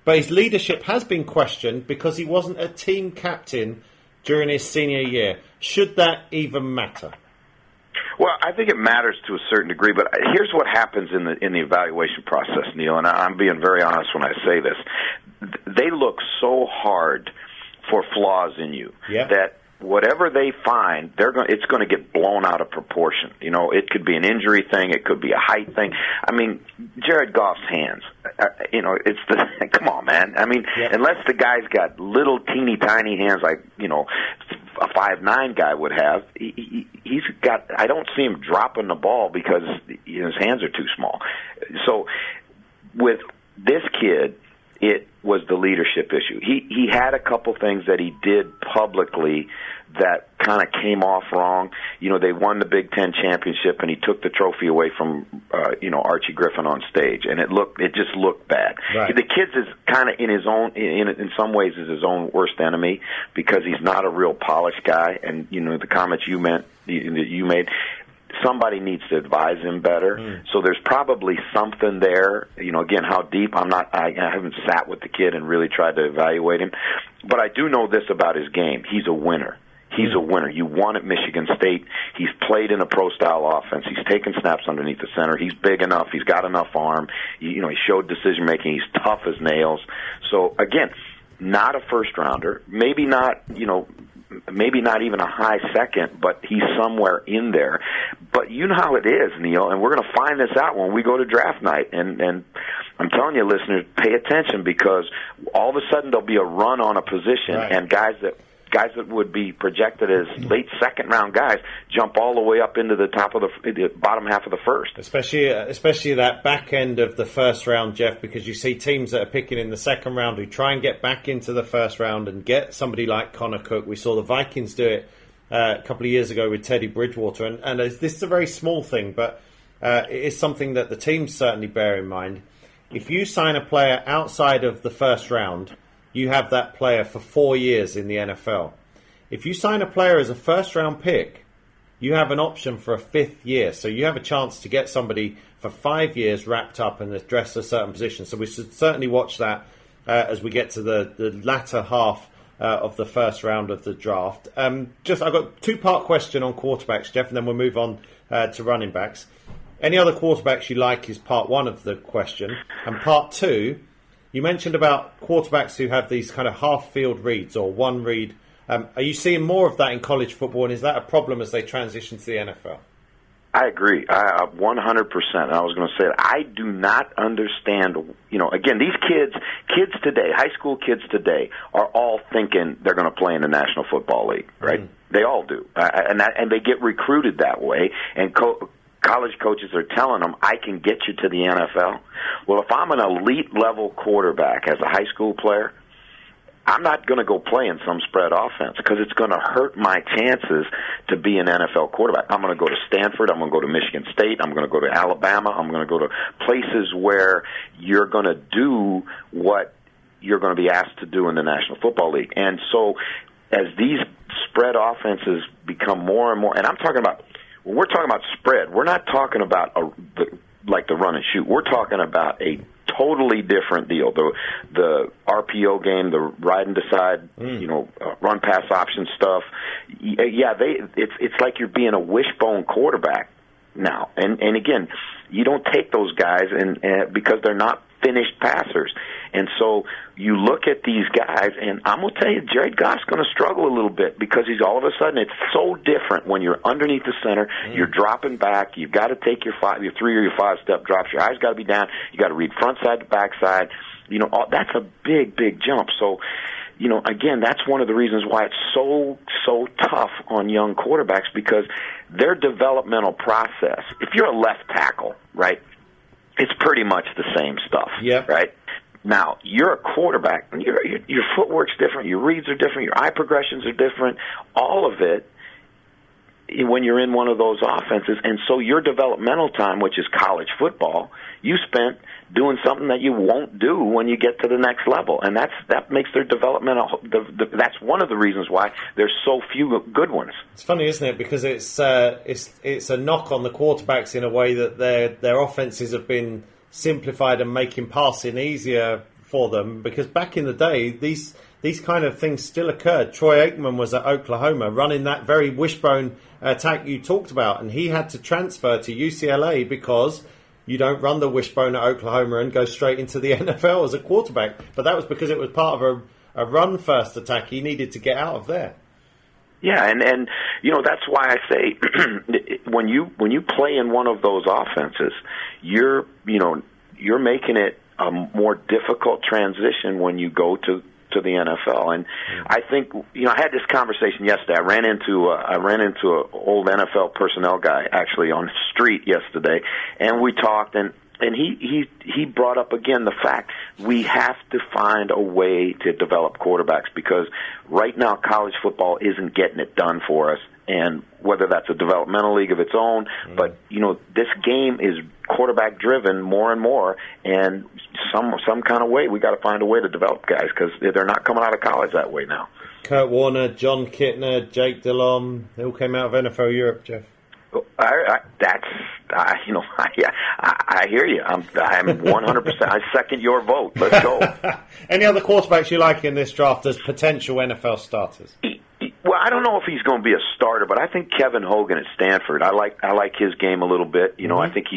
But his leadership has been questioned because he wasn't a team captain during his senior year. Should that even matter? Well, I think it matters to a certain degree, but here's what happens in the evaluation process, Neil, and I'm being very honest when I say this. They look so hard for flaws in you that whatever they find, it's going to get blown out of proportion. You know, it could be an injury thing, it could be a height thing. I mean, Jared Goff's hands. It's come on, man. I mean, unless the guy's got little teeny tiny hands like a 5'9" guy would have, he's got. I don't see him dropping the ball because his hands are too small. So with this kid, it was the leadership issue. He had a couple things that he did publicly that kind of came off wrong. You know, they won the Big Ten championship, and he took the trophy away from Archie Griffin on stage, and it just looked bad. Right. The kid is kind of in some ways is his own worst enemy because he's not a real polished guy. And the comments you made. Somebody needs to advise him better. So there's probably something there. Again, how deep? I haven't sat with the kid and really tried to evaluate him. But I do know this about his game. He's a winner. He's a winner. You won at Michigan State. He's played in a pro-style offense. He's taken snaps underneath the center. He's big enough. He's got enough arm. He showed decision-making. He's tough as nails. So, again, not a first-rounder. Maybe not even a high second, but he's somewhere in there. But you know how it is, Neil, and we're going to find this out when we go to draft night. And I'm telling you, listeners, pay attention because all of a sudden there'll be a run on a position, and guys that would be projected as late second-round guys jump all the way up into the bottom half of the first. Especially that back end of the first round, Jeff, because you see teams that are picking in the second round who try and get back into the first round and get somebody like Connor Cook. We saw the Vikings do it a couple of years ago with Teddy Bridgewater, and this is a very small thing, but it is something that the teams certainly bear in mind. If you sign a player outside of the first round, you have that player for 4 years in the NFL. If you sign a player as a first-round pick, you have an option for a 5th year. So you have a chance to get somebody for 5 years wrapped up and address a certain position. So we should certainly watch that as we get to the latter half of the first round of the draft. I've got 2-part question on quarterbacks, Jeff, and then we'll move on to running backs. Any other quarterbacks you like is part 1 of the question. And part 2... You mentioned about quarterbacks who have these kind of half-field reads or one read. Are you seeing more of that in college football, and is that a problem as they transition to the NFL? I agree, 100%. I was going to say that. I do not understand, again, these kids today, high school kids today, are all thinking they're going to play in the National Football League, right? They all do. And they get recruited that way, and college coaches are telling them, I can get you to the NFL. Well, if I'm an elite-level quarterback as a high school player, I'm not going to go play in some spread offense because it's going to hurt my chances to be an NFL quarterback. I'm going to go to Stanford. I'm going to go to Michigan State. I'm going to go to Alabama. I'm going to go to places where you're going to do what you're going to be asked to do in the National Football League. And so as these spread offenses become more and more, and I'm talking about, when we're talking about spread, we're not talking about like the run and shoot. We're talking about a totally different deal. The RPO game, the ride and decide, run pass option stuff. Yeah, it's like you're being a wishbone quarterback now. And again, you don't take those guys and because they're not finished passers. And so you look at these guys, and I'm going to tell you, Jared Goff's going to struggle a little bit because he's all of a sudden, it's so different when you're underneath the center, you're dropping back, you've got to take your 3 or your 5-step drops, your eyes got to be down, you got to read front side to back side. That's a big, big jump. So, again, that's one of the reasons why it's so tough on young quarterbacks because their developmental process, if you're a left tackle, right, it's pretty much the same stuff, right? Now, you're a quarterback, and your footwork's different, your reads are different, your eye progressions are different, all of it when you're in one of those offenses. And so your developmental time, which is college football, you spent doing something that you won't do when you get to the next level. And that makes their developmental that's one of the reasons why there's so few good ones. It's funny, isn't it? Because it's a knock on the quarterbacks in a way that their offenses have been simplified and making passing easier for them, because back in the day, these kind of things still occurred. Troy Aikman was at Oklahoma running that very wishbone attack you talked about, and he had to transfer to UCLA because you don't run the wishbone at Oklahoma and go straight into the NFL as a quarterback. But that was because it was part of a run-first attack he needed to get out of there. Yeah, and you know, that's why I say when you play in one of those offenses, you're making it a more difficult transition when you go to the NFL. And I think, I had this conversation yesterday. I ran into an old NFL personnel guy actually on the street yesterday, and we talked, and he brought up again the fact we have to find a way to develop quarterbacks, because right now college football isn't getting it done for us. And whether that's a developmental league of its own, but this game is quarterback driven more and more, and some kind of way we got to find a way to develop guys, because they're not coming out of college that way now. Kurt Warner, John Kitna, Jake Delhomme, they all came out of NFL Europe, Jeff. I hear you. I'm 100%. I second your vote. Let's go. Any other quarterbacks you like in this draft as potential NFL starters? Well, I don't know if he's going to be a starter, but I think Kevin Hogan at Stanford. I like his game a little bit. I think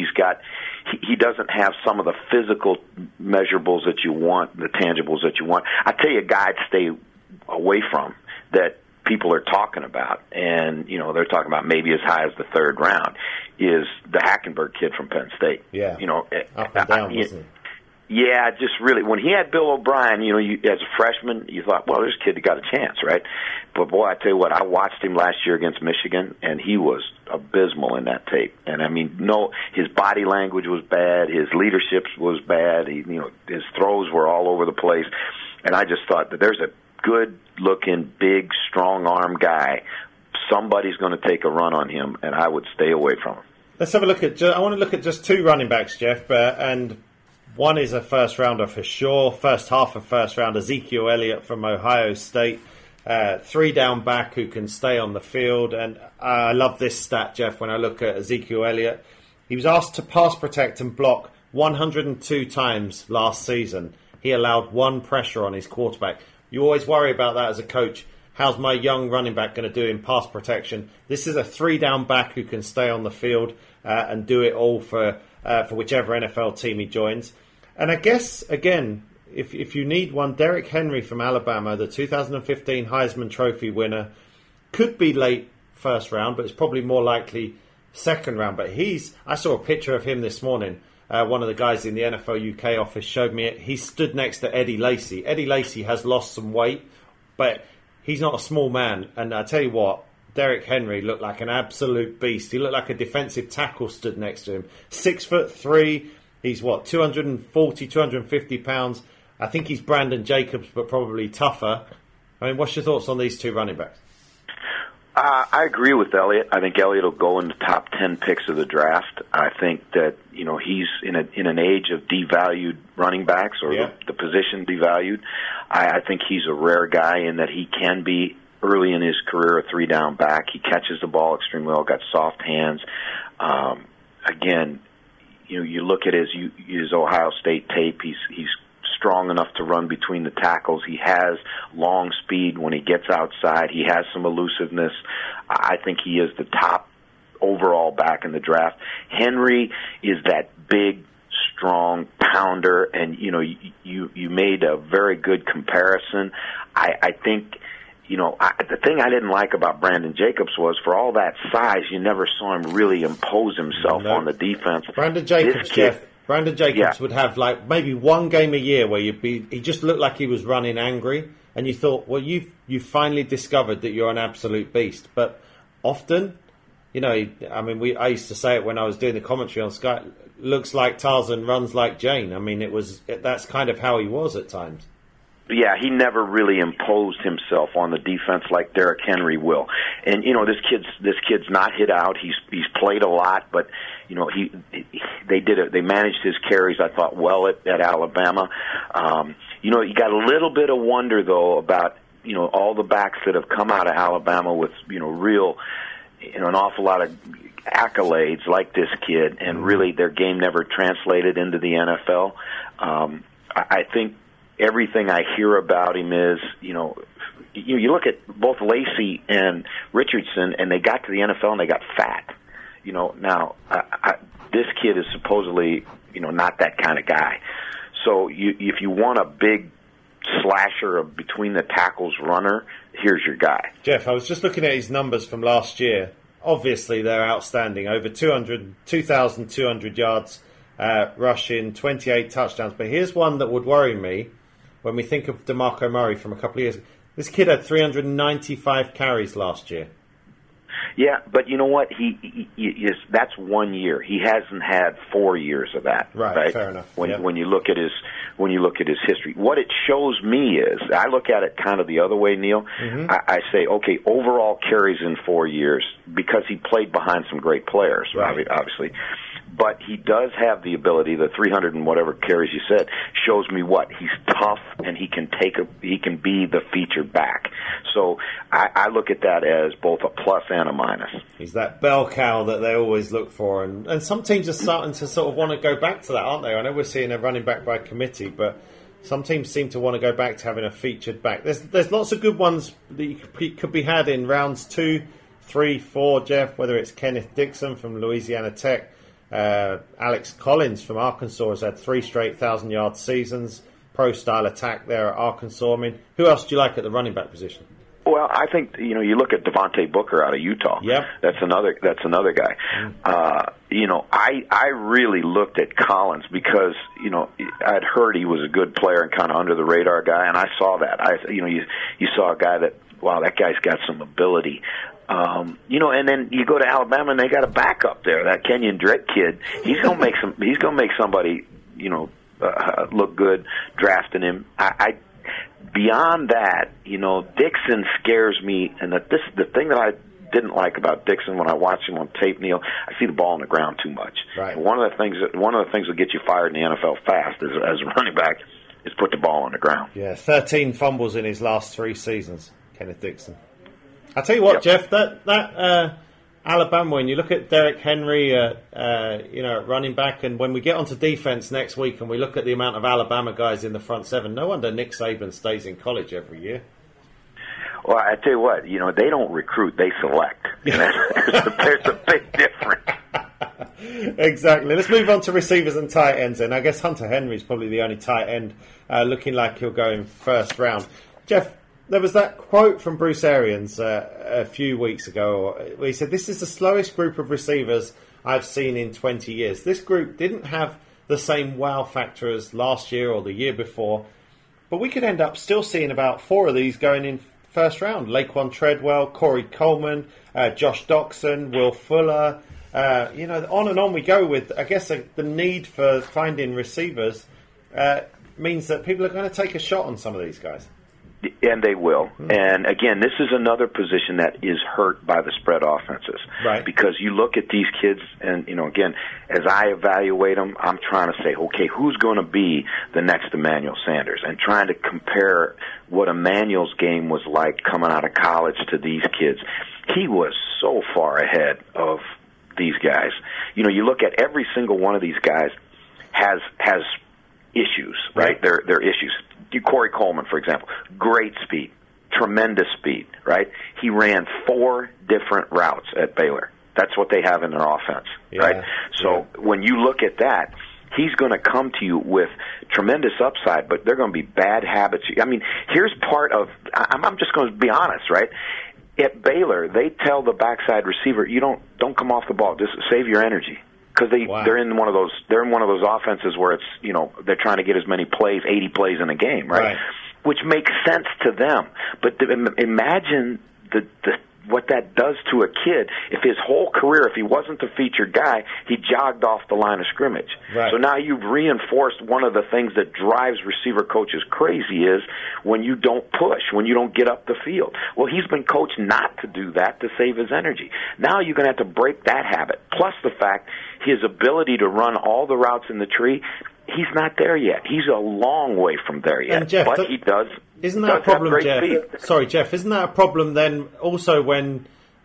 he doesn't have some of the physical measurables that you want, the tangibles that you want. I tell you, a guy to stay away from that people are talking about, and they're talking about maybe as high as the third round, is the Hackenberg kid from Penn State. Yeah, up and down, wasn't it? Yeah, just really, when he had Bill O'Brien, as a freshman, you thought, well, this kid got a chance, right? But boy, I tell you what, I watched him last year against Michigan, and he was abysmal in that tape. And his body language was bad, his leadership was bad, his throws were all over the place, and I just thought that there's a good-looking, big, strong-arm guy. Somebody's going to take a run on him, and I would stay away from him. Let's have a look at. I want to look at just two running backs, Jeff, and one is a first rounder for sure. First half of first round, Ezekiel Elliott from Ohio State, 3 down back who can stay on the field. And I love this stat, Jeff. When I look at Ezekiel Elliott, he was asked to pass protect and block 102 times last season. He allowed 1 pressure on his quarterback. You always worry about that as a coach. How's my young running back going to do in pass protection? This is a 3 down back who can stay on the field and do it all for whichever NFL team he joins. And I guess, again, if you need one, Derrick Henry from Alabama, the 2015 Heisman Trophy winner, could be late first round, but it's probably more likely second round. But I saw a picture of him this morning. One of the guys in the NFL UK office showed me it. He stood next to Eddie Lacy. Eddie Lacy has lost some weight, but he's not a small man. And I tell you what, Derrick Henry looked like an absolute beast. He looked like a defensive tackle stood next to him. 6'3". He's 240, 250 pounds. I think he's Brandon Jacobs, but probably tougher. I mean, what's your thoughts on these two running backs? I agree with Elliott. I think Elliott will go in the top 10 picks of the draft. I think that he's in an age of devalued running backs, or the position devalued. I think he's a rare guy in that he can be early in his career a 3 down back. He catches the ball extremely well, got soft hands. Again, you look at his Ohio State tape. He's strong enough to run between the tackles. He has long speed when he gets outside. He has some elusiveness. I think he is the top overall back in the draft. Henry is that big, strong pounder, and you made a very good comparison. I think the thing I didn't like about Brandon Jacobs was, for all that size, you never saw him really impose himself on the defense. Brandon Jacobs would have maybe one game a year where he just looked like he was running angry, and you thought, well, you finally discovered that you're an absolute beast. But often, I used to say it when I was doing the commentary on Sky, looks like Tarzan, runs like Jane. I mean, that's kind of how he was at times. Yeah, he never really imposed himself on the defense like Derrick Henry will. And this kid's not hit out. He's played a lot, but they managed his carries, I thought, well at Alabama. You got a little bit of wonder though about all the backs that have come out of Alabama with real an awful lot of accolades like this kid, and really their game never translated into the NFL. I think everything I hear about him is, you look at both Lacey and Richardson, and they got to the NFL and they got fat. Now this kid is supposedly, not that kind of guy. So if you want a big slasher, a between the tackles runner, here's your guy. Jeff, I was just looking at his numbers from last year. Obviously, they're outstanding. Over 2,200 yards rushing, 28 touchdowns. But here's one that would worry me when we think of DeMarco Murray from a couple of years ago. This kid had 395 carries last year. Yeah, but you know what? That's 1 year. He hasn't had 4 years of that. Right? Fair enough. When you look at his history, what it shows me is, I look at it kind of the other way, Neil. Mm-hmm. I say, okay, overall carries in 4 years, because he played behind some great players, right, obviously. But he does have the ability. The 300 and whatever carries you said shows me what he's tough, and he can be the featured back. So I look at that as both a plus and a minus. He's that bell cow that they always look for, and some teams are starting to sort of want to go back to that, aren't they? I know we're seeing a running back by committee, but some teams seem to want to go back to having a featured back. There's lots of good ones that could be had in rounds 2, 3, 4, Jeff, whether it's Kenneth Dixon from Louisiana Tech, Alex Collins from Arkansas has had 3 straight 1,000-yard seasons, pro-style attack there at Arkansas. I mean, who else do you like at the running back position? Well, I think, you look at Devontae Booker out of Utah. Yeah, that's another guy. I really looked at Collins because I'd heard he was a good player and kind of under the radar guy, and I saw that. You saw a guy that, wow, that guy's got some ability. And then you go to Alabama and they got a backup there, that Kenyon Drake kid. He's gonna make somebody look good drafting him. Beyond that, Dixon scares me, and the thing that I didn't like about Dixon when I watched him on tape, Neil, I see the ball on the ground too much. Right. And one of the things that get you fired in the NFL fast as a running back is put the ball on the ground. Yeah, 13 fumbles in his last 3 seasons, Kenneth Dixon. I tell you what, Jeff, that Alabama, when you look at Derrick Henry, at running back, and when we get onto defense next week and we look at the amount of Alabama guys in the front 7, no wonder Nick Saban stays in college every year. Well, I tell you what, they don't recruit, they select. There's a big difference. Exactly. Let's move on to receivers and tight ends, and I guess Hunter Henry's probably the only tight end looking like he'll go in first round. Jeff, there was that quote from Bruce Arians a few weeks ago where he said, "This is the slowest group of receivers I've seen in 20 years. This group didn't have the same wow factor as last year or the year before, but we could end up still seeing about 4 of these going in first round. Laquan Treadwell, Corey Coleman, Josh Doxson, Will Fuller, on and on we go with, I guess, the need for finding receivers means that people are going to take a shot on some of these guys." And they will. And again, this is another position that is hurt by the spread offenses. Right. Because you look at these kids, and, again, as I evaluate them, I'm trying to say, okay, who's going to be the next Emmanuel Sanders? And trying to compare what Emmanuel's game was like coming out of college to these kids. He was so far ahead of these guys. You look at every single one of these guys has issues, right? They're issues. Corey Coleman, for example, great speed, tremendous speed, right? He ran 4 different routes at Baylor. That's what they have in their offense, right? So when you look at that, he's going to come to you with tremendous upside, but they're going to be bad habits. I mean, here's part of, I'm just going to be honest, right? At Baylor, they tell the backside receiver, don't come off the ball, just save your energy. Because they're in one of those offenses where it's they're trying to get as many plays, 80 plays in a game, right? Which makes sense to them. But imagine what that does to a kid if his whole career, if he wasn't the featured guy, he jogged off the line of scrimmage. Right. So now you've reinforced one of the things that drives receiver coaches crazy is when you don't push, when you don't get up the field. Well, he's been coached not to do that to save his energy. Now you're going to have to break that habit. Plus the fact his ability to run all the routes in the tree, he's not there yet. He's a long way from there yet. And Jeff, but he does. Isn't that a problem, Jeff? Sorry, Jeff. Isn't that a problem then? Also, when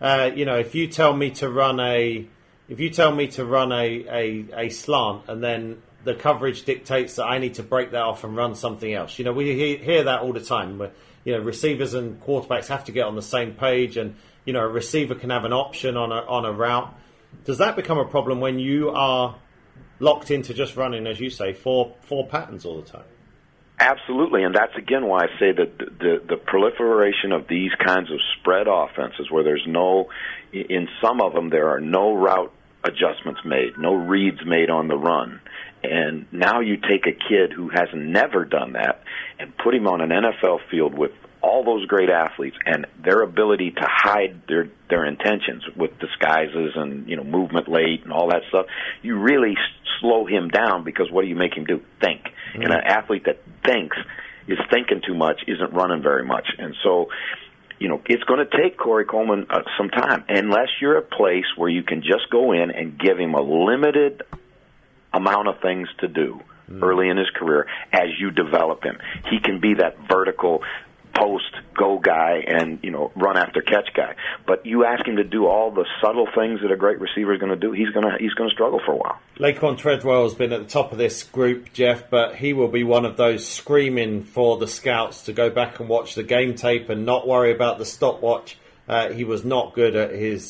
if you tell me to run a slant and then the coverage dictates that I need to break that off and run something else. You know, we hear that all the time. Where, you know, receivers and quarterbacks have to get on the same page, and you know, a receiver can have an option on a route. Does that become a problem when you are locked into just running, as you say, four patterns all the time? Absolutely, and that's again why I say that the proliferation of these kinds of spread offenses, where there's no, in some of them there are no route adjustments made, no reads made on the run, and now you take a kid who has never done that and put him on an NFL field with all those great athletes and their ability to hide their intentions with disguises and, you know, movement late and all that stuff. You really slow him down, because what do you make him do? Think. Mm-hmm. And an athlete that thinks is thinking too much, isn't running very much. And so, you know, it's going to take Corey Coleman some time, unless you're a place where you can just go in and give him a limited amount of things to do early in his career as you develop him. He can be that vertical post go guy and, you know, run after catch guy. But you ask him to do all the subtle things that a great receiver is going to do, he's going to struggle for a while. Laquan Treadwell has been at the top of this group, Jeff, but he will be one of those screaming for the scouts to go back and watch the game tape and not worry about the stopwatch. He was not good at his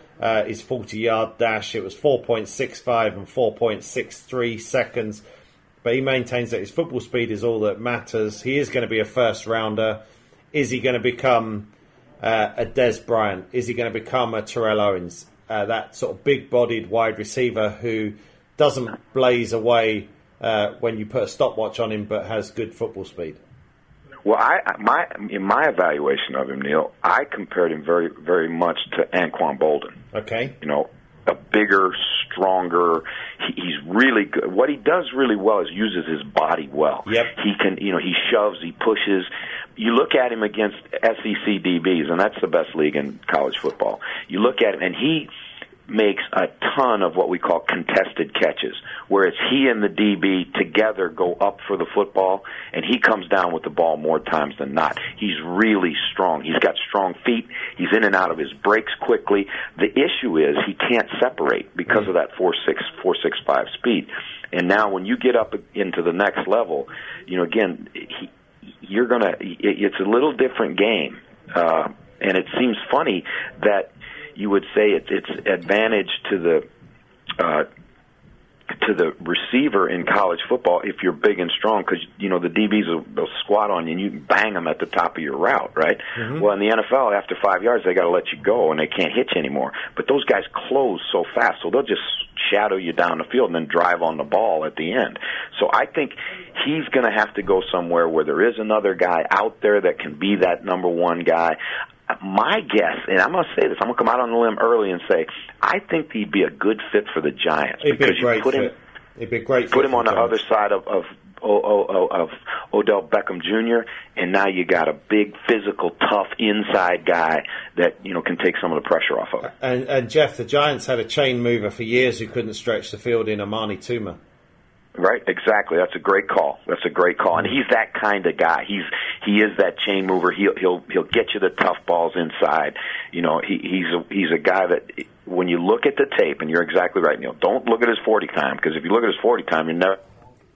40-yard dash. It was 4.65 and 4.63 seconds. But he maintains that his football speed is all that matters. He is going to be a first-rounder. Is he going to become a Dez Bryant? Is he going to become a Terrell Owens? That sort of big-bodied wide receiver who doesn't blaze away when you put a stopwatch on him, but has good football speed? Well, in my evaluation of him, Neil, I compared him very, very much to Anquan Boldin. Okay. You know, a bigger, stronger. He's really good. What he does really well is uses his body well. Yep. He can, you know, he shoves, he pushes. You look at him against SEC DBs, and that's the best league in college football. You look at him, and he makes a ton of what we call contested catches, where it's he and the DB together go up for the football, and he comes down with the ball more times than not. He's really strong. He's got strong feet. He's in and out of his breaks quickly. The issue is he can't separate because of that 4.65 speed. And now when you get up into the next level, you know, again, it's a little different game. And it seems funny that you would say it's advantage to the receiver in college football if you're big and strong, because, you know, the DBs will squat on you and you can bang them at the top of your route, right? Mm-hmm. Well, in the NFL, after 5 yards, they got to let you go and they can't hit you anymore. But those guys close so fast, so they'll just shadow you down the field and then drive on the ball at the end. So I think he's going to have to go somewhere where there is another guy out there that can be that number one guy. My guess, and I'm going to say this, I'm going to come out on the limb early and say, I think he'd be a good fit for the Giants. He'd be a great fit. He'd be a great fit. Put him on the other side of Odell Beckham Jr., and now you got a big, physical, tough inside guy that, you know, can take some of the pressure off of it. And Jeff, the Giants had a chain mover for years who couldn't stretch the field in Amani Toomer. Right, exactly. That's a great call. And he's that kind of guy. He is that chain mover. He'll get you the tough balls inside. You know, he's a guy that when you look at the tape, and you're exactly right, Neil. Don't look at his 40 time, because if you look at his 40 time, you never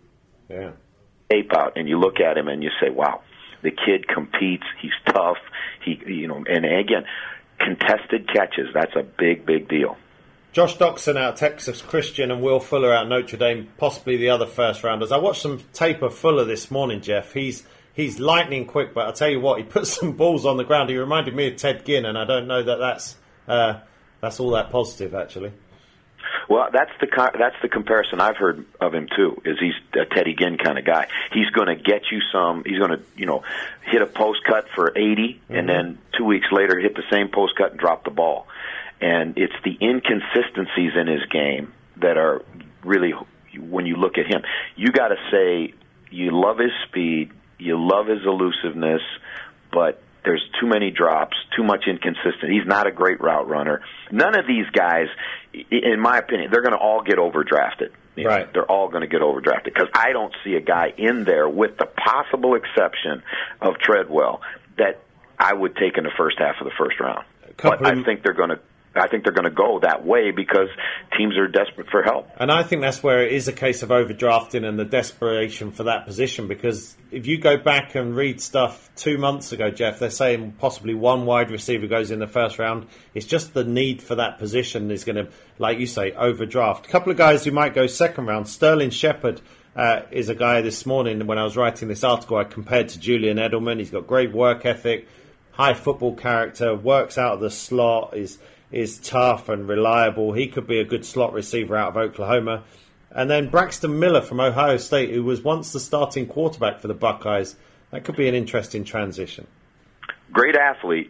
tape out, and you look at him and you say, wow, the kid competes. He's tough. And again, contested catches. That's a big, big deal. Josh Doxson out Texas Christian and Will Fuller out Notre Dame, possibly the other first-rounders. I watched some tape of Fuller this morning, Jeff. He's lightning quick, but I'll tell you what, he put some balls on the ground. He reminded me of Ted Ginn, and I don't know that's all that positive, actually. Well, that's the comparison I've heard of him, too, is he's a Teddy Ginn kind of guy. He's going to get you some – he's going to, you know, hit a post cut for 80, and then 2 weeks later hit the same post cut and drop the ball. And it's the inconsistencies in his game that are really, when you look at him, you got to say you love his speed, you love his elusiveness, but there's too many drops, too much inconsistency. He's not a great route runner. None of these guys, in my opinion, they're going to all get overdrafted. Right. They're all going to get overdrafted, because I don't see a guy in there, with the possible exception of Treadwell, that I would take in the first half of the first round. But I think they're going to I think they're going to go that way because teams are desperate for help. And I think that's where it is a case of overdrafting and the desperation for that position, because if you go back and read stuff 2 months ago, Jeff, they're saying possibly one wide receiver goes in the first round. It's just the need for that position is going to, like you say, overdraft. A couple of guys who might go second round. Sterling Shepard is a guy this morning when I was writing this article I compared to Julian Edelman. He's got great work ethic, high football character, works out of the slot, is tough and reliable. He could be a good slot receiver out of Oklahoma. And then Braxton Miller from Ohio State, who was once the starting quarterback for the Buckeyes. That could be an interesting transition. Great athlete.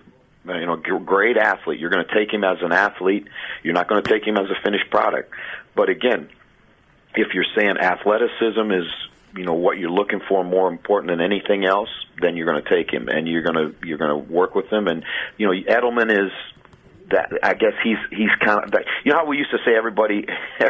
Great athlete. You're going to take him as an athlete. You're not going to take him as a finished product. But again, if you're saying athleticism is, what you're looking for more important than anything else, then you're going to take him and you're going to work with him. And Edelman is that. I guess he's kind of that. You know how we used to say every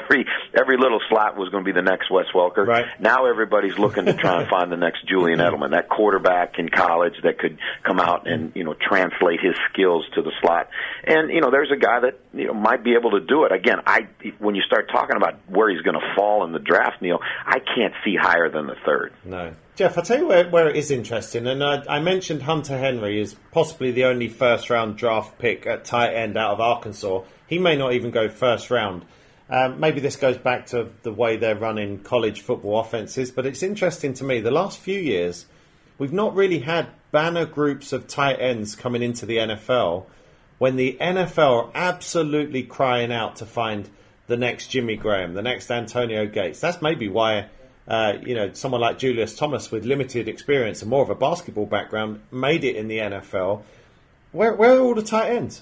little slot was going to be the next Wes Welker. Right. Now everybody's looking to try and find the next Julian Edelman, that quarterback in college that could come out and translate his skills to the slot. And there's a guy that might be able to do it. Again, when you start talking about where he's going to fall in the draft, Neil, I can't see higher than the third. No. Jeff, I'll tell you where it is interesting, and I mentioned Hunter Henry is possibly the only first-round draft pick at tight end out of Arkansas. He may not even go first round. Maybe this goes back to the way they're running college football offenses, but it's interesting to me. The last few years, we've not really had banner groups of tight ends coming into the NFL when the NFL are absolutely crying out to find the next Jimmy Graham, the next Antonio Gates. That's maybe why someone like Julius Thomas with limited experience and more of a basketball background made it in the NFL. Where are all the tight ends?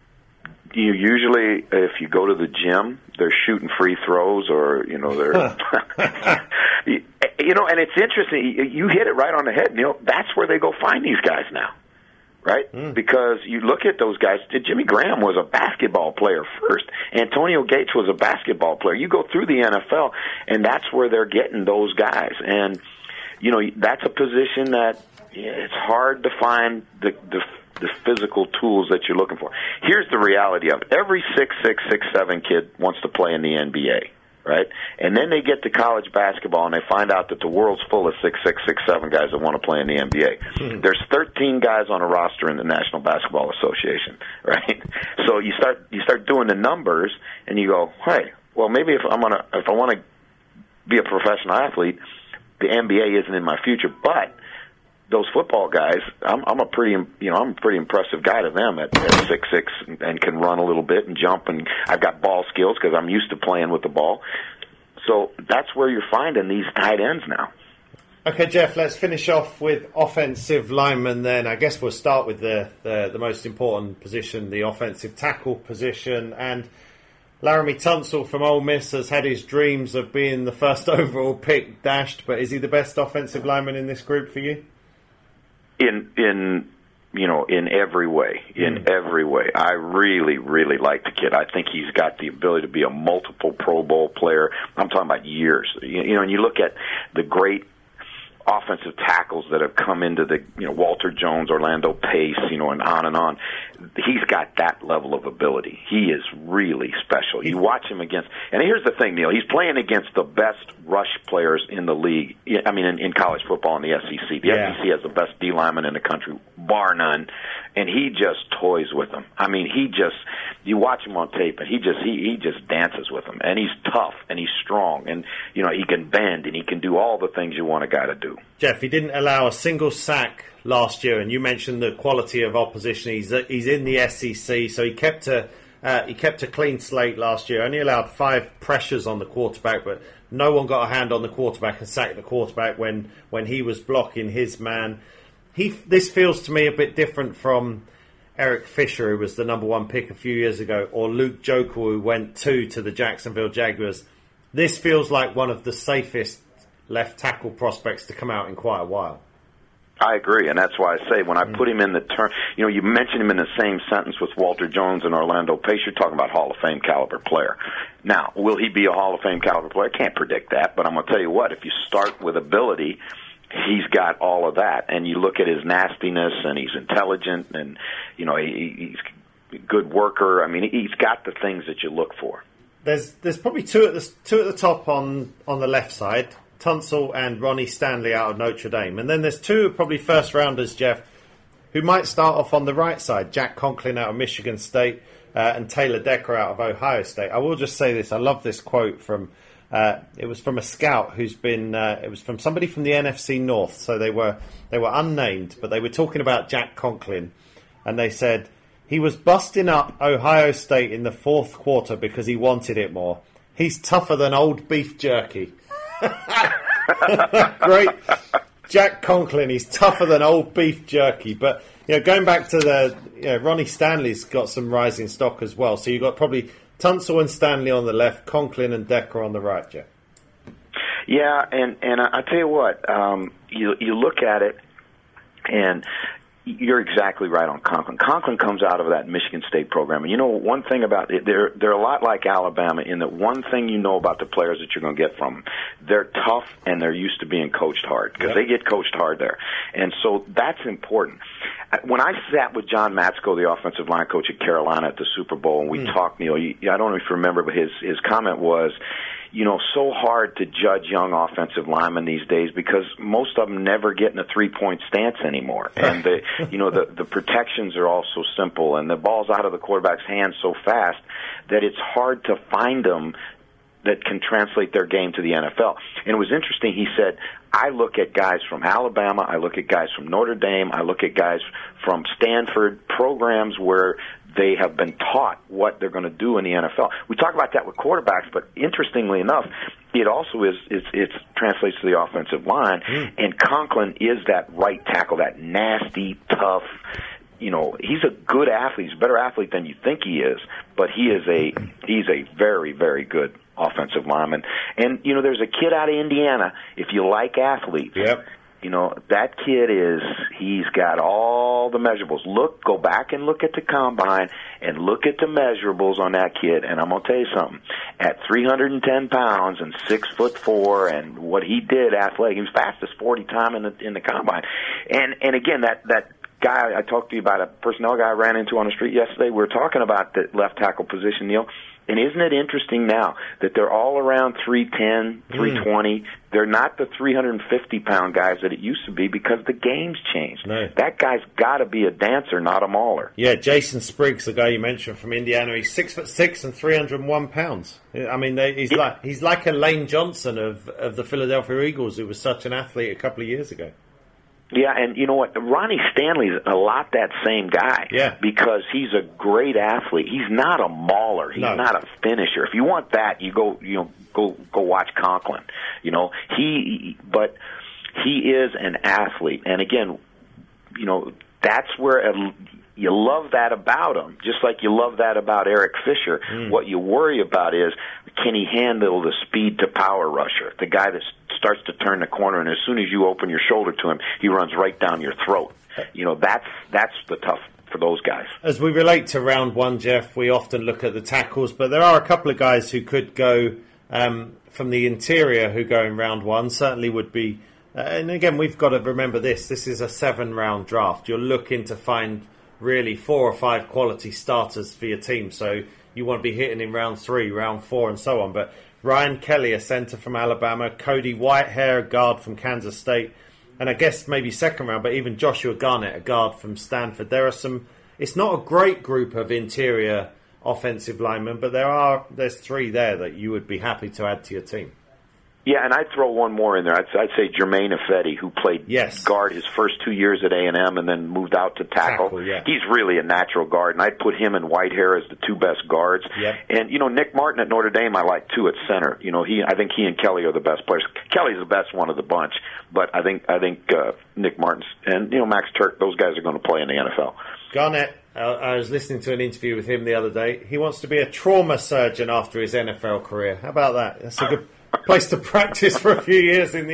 You usually, if you go to the gym, they're shooting free throws, or they're, and it's interesting. You hit it right on the head, Neil. That's where they go find these guys now, right? Because you look at those guys. Jimmy Graham was a basketball player first. Antonio Gates was a basketball player. You go through the NFL, and that's where they're getting those guys. And that's a position that it's hard to find the physical tools that you're looking for. Here's the reality of it. Every 6'6", 6'7" kid wants to play in the NBA, right? And then they get to college basketball and they find out that the world's full of 6'6", 6'7" guys that want to play in the NBA. There's 13 guys on a roster in the National Basketball Association, right? So you start doing the numbers and you go, hey, well, maybe if I want to be a professional athlete, the NBA isn't in my future, but those football guys, I'm a pretty impressive guy to them at 6'6" and can run a little bit and jump, and I've got ball skills because I'm used to playing with the ball. So that's where you're finding these tight ends now. Okay, Jeff, let's finish off with offensive linemen then. I guess we'll start with the most important position, the offensive tackle position. And Laramie Tunsil from Ole Miss has had his dreams of being the first overall pick dashed, but is he the best offensive lineman in this group for you? In every way. In every way. I really, really like the kid. I think he's got the ability to be a multiple Pro Bowl player. I'm talking about years. And you look at the great offensive tackles that have come into the, Walter Jones, Orlando Pace, and on. He's got that level of ability. He is really special. You watch him against, and here's the thing, Neil, he's playing against the best rush players in the league. I mean, in college football in the SEC. The SEC has the best D lineman in the country, bar none, and he just toys with them. I mean, you watch him on tape, and he just dances with them, and he's tough, and he's strong, and, he can bend, and he can do all the things you want a guy to do. Jeff, he didn't allow a single sack last year, and you mentioned the quality of opposition. He's in the SEC, so he kept a clean slate last year. Only allowed 5 pressures on the quarterback, but no one got a hand on the quarterback and sacked the quarterback when he was blocking his man. This feels to me a bit different from Eric Fisher, who was the number 1 pick a few years ago, or Luke Jokel, who went 2 to the Jacksonville Jaguars. This feels like one of the safest left tackle prospects to come out in quite a while. I agree, and that's why I say when I put him in the term, you mentioned him in the same sentence with Walter Jones and Orlando Pace, you're talking about Hall of Fame caliber player. Now, will he be a Hall of Fame caliber player? I can't predict that, but I'm going to tell you what, if you start with ability, he's got all of that, and you look at his nastiness, and he's intelligent, and he's good worker. I mean, he's got the things that you look for. There's probably two at the top on the left side, Tunsil and Ronnie Stanley out of Notre Dame. And then there's two probably first-rounders, Jeff, who might start off on the right side, Jack Conklin out of Michigan State and Taylor Decker out of Ohio State. I will just say this. I love this quote from it was from a scout who's been it was from somebody from the NFC North. So they were unnamed, but they were talking about Jack Conklin, and they said he was busting up Ohio State in the fourth quarter because he wanted it more. He's tougher than old beef jerky. Great. Jack Conklin, he's tougher than old beef jerky. But going back to Ronnie Stanley's got some rising stock as well. So you've got probably Tunsil and Stanley on the left, Conklin and Decker on the right, Jeff. Yeah, and I tell you what, you look at it, and you're exactly right on Conklin. Conklin comes out of that Michigan State program. And one thing about it, they're a lot like Alabama in that one thing you know about the players that you're going to get from them, they're tough and they're used to being coached hard because they get coached hard there. And so that's important. When I sat with John Matsko, the offensive line coach at Carolina at the Super Bowl, and we talked, Neil, I don't know if you remember, but his comment was, so hard to judge young offensive linemen these days because most of them never get in a three-point stance anymore. And the protections are all so simple, and the ball's out of the quarterback's hands so fast that it's hard to find them that can translate their game to the NFL. And it was interesting, he said, I look at guys from Alabama, I look at guys from Notre Dame, I look at guys from Stanford, programs where they have been taught what they're going to do in the NFL. We talk about that with quarterbacks, but interestingly enough, it also it translates to the offensive line, and Conklin is that right tackle, that nasty, tough, he's a good athlete. He's a better athlete than you think he is, but he's a very, very good offensive lineman. And, there's a kid out of Indiana, if you like athletes. Yep. That kid he's got all the measurables. Go back and look at the combine and look at the measurables on that kid. And I'm going to tell you something. At 310 pounds and 6'4", and what he did athletic, he was fastest 40 time in the combine. And again, that guy I talked to you about, a personnel guy I ran into on the street yesterday, we were talking about the left tackle position, Neil. And isn't it interesting now that they're all around 310, 320? They're not the 350-pound guys that it used to be because the game's changed. No. That guy's got to be a dancer, not a mauler. Yeah, Jason Spriggs, the guy you mentioned from Indiana, he's 6'6" and 301 pounds. I mean, he's like a Lane Johnson of the Philadelphia Eagles, who was such an athlete a couple of years ago. Yeah, and you know what? Ronnie Stanley's a lot that same guy. Yeah. Because he's a great athlete. He's not a mauler. He's not a finisher. If you want that, you go watch Conklin. But he is an athlete. And again, that's where you love that about him, just like you love that about Eric Fisher. What you worry about is, can he handle the speed to power rusher, the guy that starts to turn the corner, and as soon as you open your shoulder to him, he runs right down your throat. That's the tough for those guys. As we relate to round one, Jeff, we often look at the tackles, but there are a couple of guys who could go from the interior who go in round one. Certainly would be, and again, we've got to remember this is a 7-round draft. You're looking to find really 4 or 5 quality starters for your team, so you want to be hitting in round 3, round 4, and so on. But Ryan Kelly, a center from Alabama, Cody Whitehair, a guard from Kansas State, and I guess maybe second round, but even Joshua Garnett, a guard from Stanford. There are some. It's not a great group of interior offensive linemen, but there's 3 there that you would be happy to add to your team. Yeah, and I'd throw one more in there. I'd say Jermaine Ifedi, who played guard his first 2 years at A&M and then moved out to tackle. Yeah. He's really a natural guard, and I'd put him and Whitehair as the 2 best guards. Yeah. And, Nick Martin at Notre Dame I like, too, at center. I think he and Kelly are the best players. Kelly's the best one of the bunch, but I think Nick Martin's and, Max Turk, those guys are going to play in the NFL. Garnett, I was listening to an interview with him the other day. He wants to be a trauma surgeon after his NFL career. How about that? That's a good place to practice for a few years in the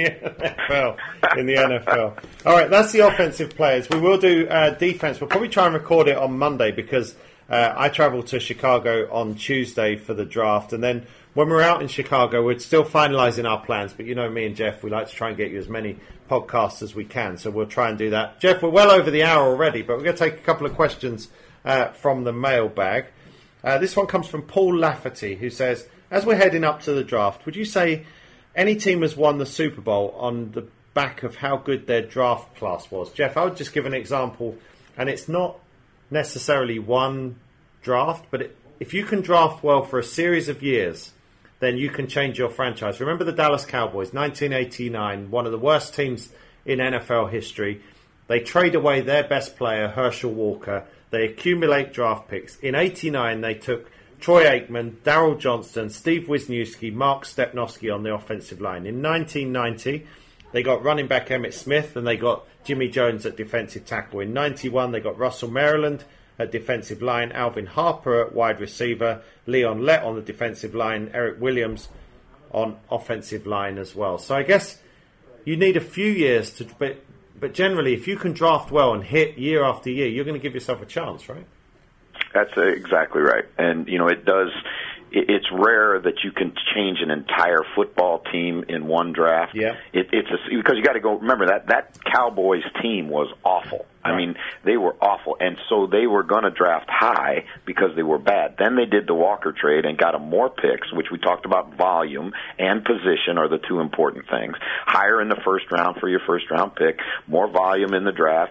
NFL. All right, that's the offensive players. We will do defense. We'll probably try and record it on Monday because I travel to Chicago on Tuesday for the draft. And then when we're out in Chicago, we're still finalizing our plans. But me and Jeff, we like to try and get you as many podcasts as we can. So we'll try and do that. Jeff, we're well over the hour already, but we're going to take a couple of questions from the mailbag. This one comes from Paul Lafferty, who says, as we're heading up to the draft, would you say any team has won the Super Bowl on the back of how good their draft class was? Jeff, I would just give an example, and it's not necessarily one draft, but if you can draft well for a series of years, then you can change your franchise. Remember the Dallas Cowboys, 1989, one of the worst teams in NFL history. They trade away their best player, Herschel Walker. They accumulate draft picks. In 89, they took Troy Aikman, Darryl Johnston, Steve Wisniewski, Mark Stepnoski on the offensive line. In 1990, they got running back Emmitt Smith and they got Jimmy Jones at defensive tackle. In 91, they got Russell Maryland at defensive line, Alvin Harper at wide receiver, Leon Lett on the defensive line, Eric Williams on offensive line as well. So I guess you need a few years to, but generally, if you can draft well and hit year after year, you're going to give yourself a chance, right? That's exactly right. And, it's rare that you can change an entire football team in one draft. Yeah. Because you got to go, remember, that Cowboys team was awful. Right. I mean, they were awful. And so they were going to draft high because they were bad. Then they did the Walker trade and got them more picks, which we talked about. Volume and position are the two important things. Higher in the first round for your first round pick, more volume in the draft.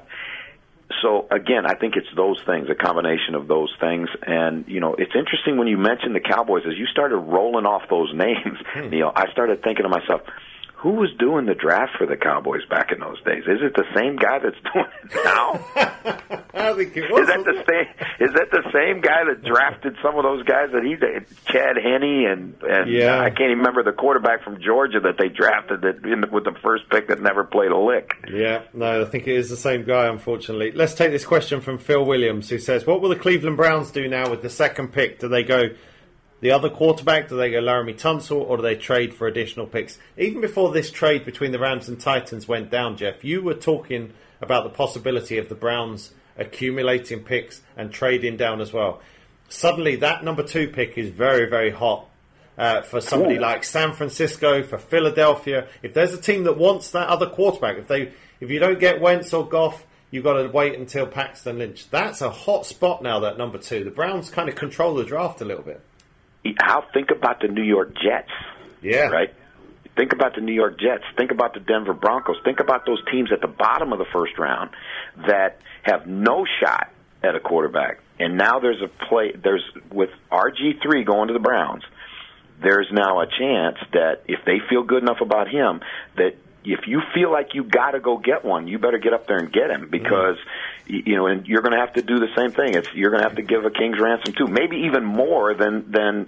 So, again, I think it's those things, a combination of those things. And, it's interesting when you mentioned the Cowboys, as you started rolling off those names, I started thinking to myself, who was doing the draft for the Cowboys back in those days? Is it the same guy that's doing it now? I think it was. Is that the same guy that drafted some of those guys that he did? Chad Henne and yeah. I can't even remember the quarterback from Georgia that they drafted with the first pick that never played a lick. Yeah, no, I think it is the same guy, unfortunately. Let's take this question from Phil Williams, who says, what will the Cleveland Browns do now with the second pick? Do they go the other quarterback? Do they go Laramie Tunsil, or do they trade for additional picks? Even before this trade between the Rams and Titans went down, Jeff, you were talking about the possibility of the Browns accumulating picks and trading down as well. Suddenly, that number 2 pick is very, very hot for somebody like San Francisco, for Philadelphia. If there's a team that wants that other quarterback, if you don't get Wentz or Goff, you've got to wait until Paxton Lynch. That's a hot spot now, that number 2. The Browns kind of control the draft a little bit. Think about the New York Jets. Yeah. Right? Think about the New York Jets. Think about the Denver Broncos. Think about those teams at the bottom of the first round that have no shot at a quarterback. And now there's with RG3 going to the Browns, there's now a chance that if they feel good enough about him, that if you feel like you got to go get one, you better get up there and get him because, and you're going to have to do the same thing. You're going to have to give a king's ransom too, maybe even more than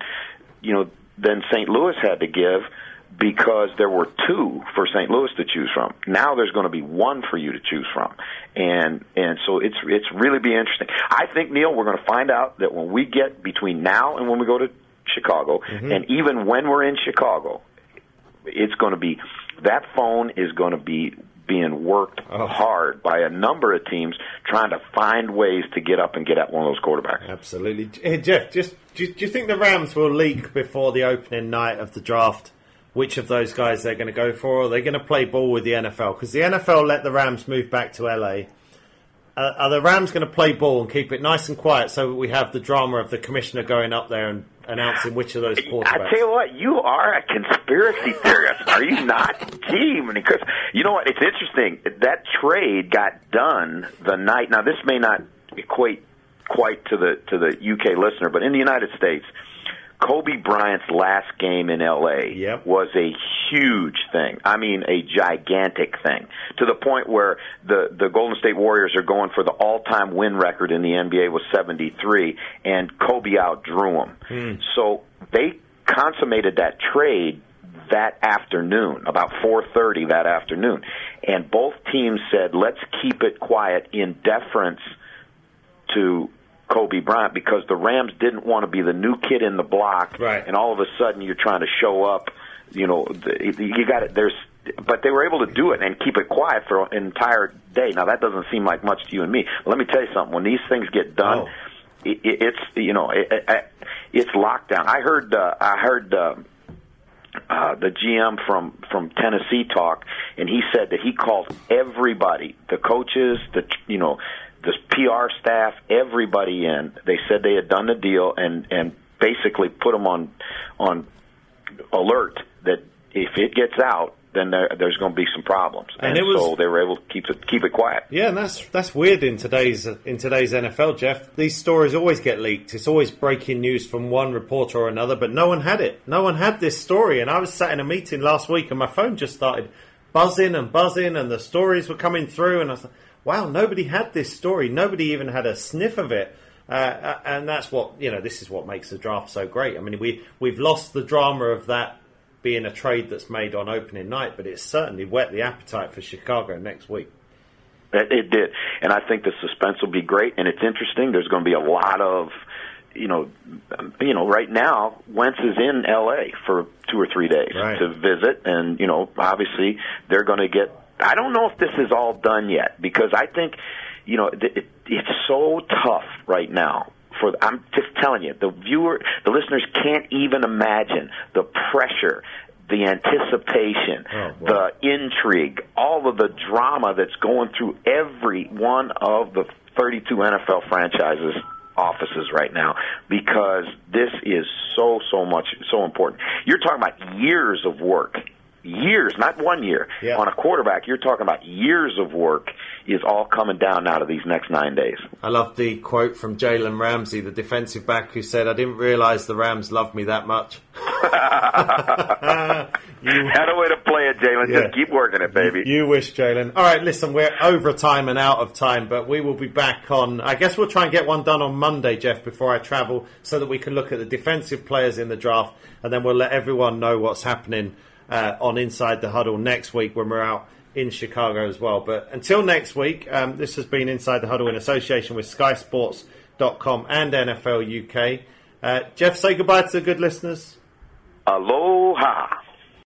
St. Louis had to give because there were 2 for St. Louis to choose from. Now there's going to be 1 for you to choose from. And so it's really be interesting. I think, Neil, we're going to find out that when we get between now and when we go to Chicago, and even when we're in Chicago, it's going to be that phone is going to be being worked hard by a number of teams trying to find ways to get up and get at one of those quarterbacks. Absolutely. Hey, Jeff, do you think the Rams will leak before the opening night of the draft which of those guys they're going to go for? Or are they going to play ball with the NFL? Because the NFL let the Rams move back to LA. Are the Rams going to play ball and keep it nice and quiet so we have the drama of the commissioner going up there and announcing which of those quarterbacks? I tell you what, you are a conspiracy theorist, are you not? Gee, because you know what? It's interesting. That trade got done the night. Now, this may not equate quite to the UK listener, but in the United States, Kobe Bryant's last game in L.A. was a huge thing. I mean, a gigantic thing, to the point where the Golden State Warriors are going for the all-time win record in the NBA was 73, and Kobe outdrew him. So they consummated that trade that afternoon, about 4:30 that afternoon, and both teams said, let's keep it quiet in deference to Kobe Bryant, because the Rams didn't want to be the new kid in the block, right? And all of a sudden you're trying to show up. You got it. But they were able to do it and keep it quiet for an entire day. Now that doesn't seem like much to you and me. Let me tell you something. When these things get done, it's lockdown. I heard the GM from Tennessee talk, and he said that he called everybody, the coaches, the PR staff, everybody in. They said they had done the deal and basically put them on alert that if it gets out, then there's going to be some problems, and so they were able to keep it quiet. Yeah, and that's weird in today's NFL, Jeff. These stories always get leaked. It's always breaking news from one reporter or another, but no one had it. No one had this story, and I was sat in a meeting last week, and my phone just started buzzing, and the stories were coming through, and I was like, wow, nobody had this story. Nobody even had a sniff of it. And that's what, this is what makes the draft so great. I mean, we've lost the drama of that being a trade that's made on opening night, but it certainly whet the appetite for Chicago next week. It did, and I think the suspense will be great. And it's interesting. There's going to be a lot of, right now Wentz is in L.A. for 2 or 3 days to visit, and obviously they're going to get. I don't know if this is all done yet, because I think, it's so tough right now. I'm just telling you, the listeners can't even imagine the pressure, the anticipation, the intrigue, all of the drama that's going through every one of the 32 NFL franchises' offices right now, because this is so important. You're talking about years of work. Years, not 1 year. Yeah. On a quarterback, you're talking about years of work is all coming down now to these next 9 days. I love the quote from Jalen Ramsey, the defensive back, who said, "I didn't realize the Rams loved me that much." Had a way to play it, Jalen. Yeah. Just keep working it, baby. You wish, Jalen. All right, listen, we're over time and out of time, but we will be back on. I guess we'll try and get one done on Monday, Jeff, before I travel, so that we can look at the defensive players in the draft, and then we'll let everyone know what's happening on Inside the Huddle next week when we're out in Chicago as well. But until next week, this has been Inside the Huddle in association with SkySports.com and NFL UK. Jeff, say goodbye to the good listeners. Aloha.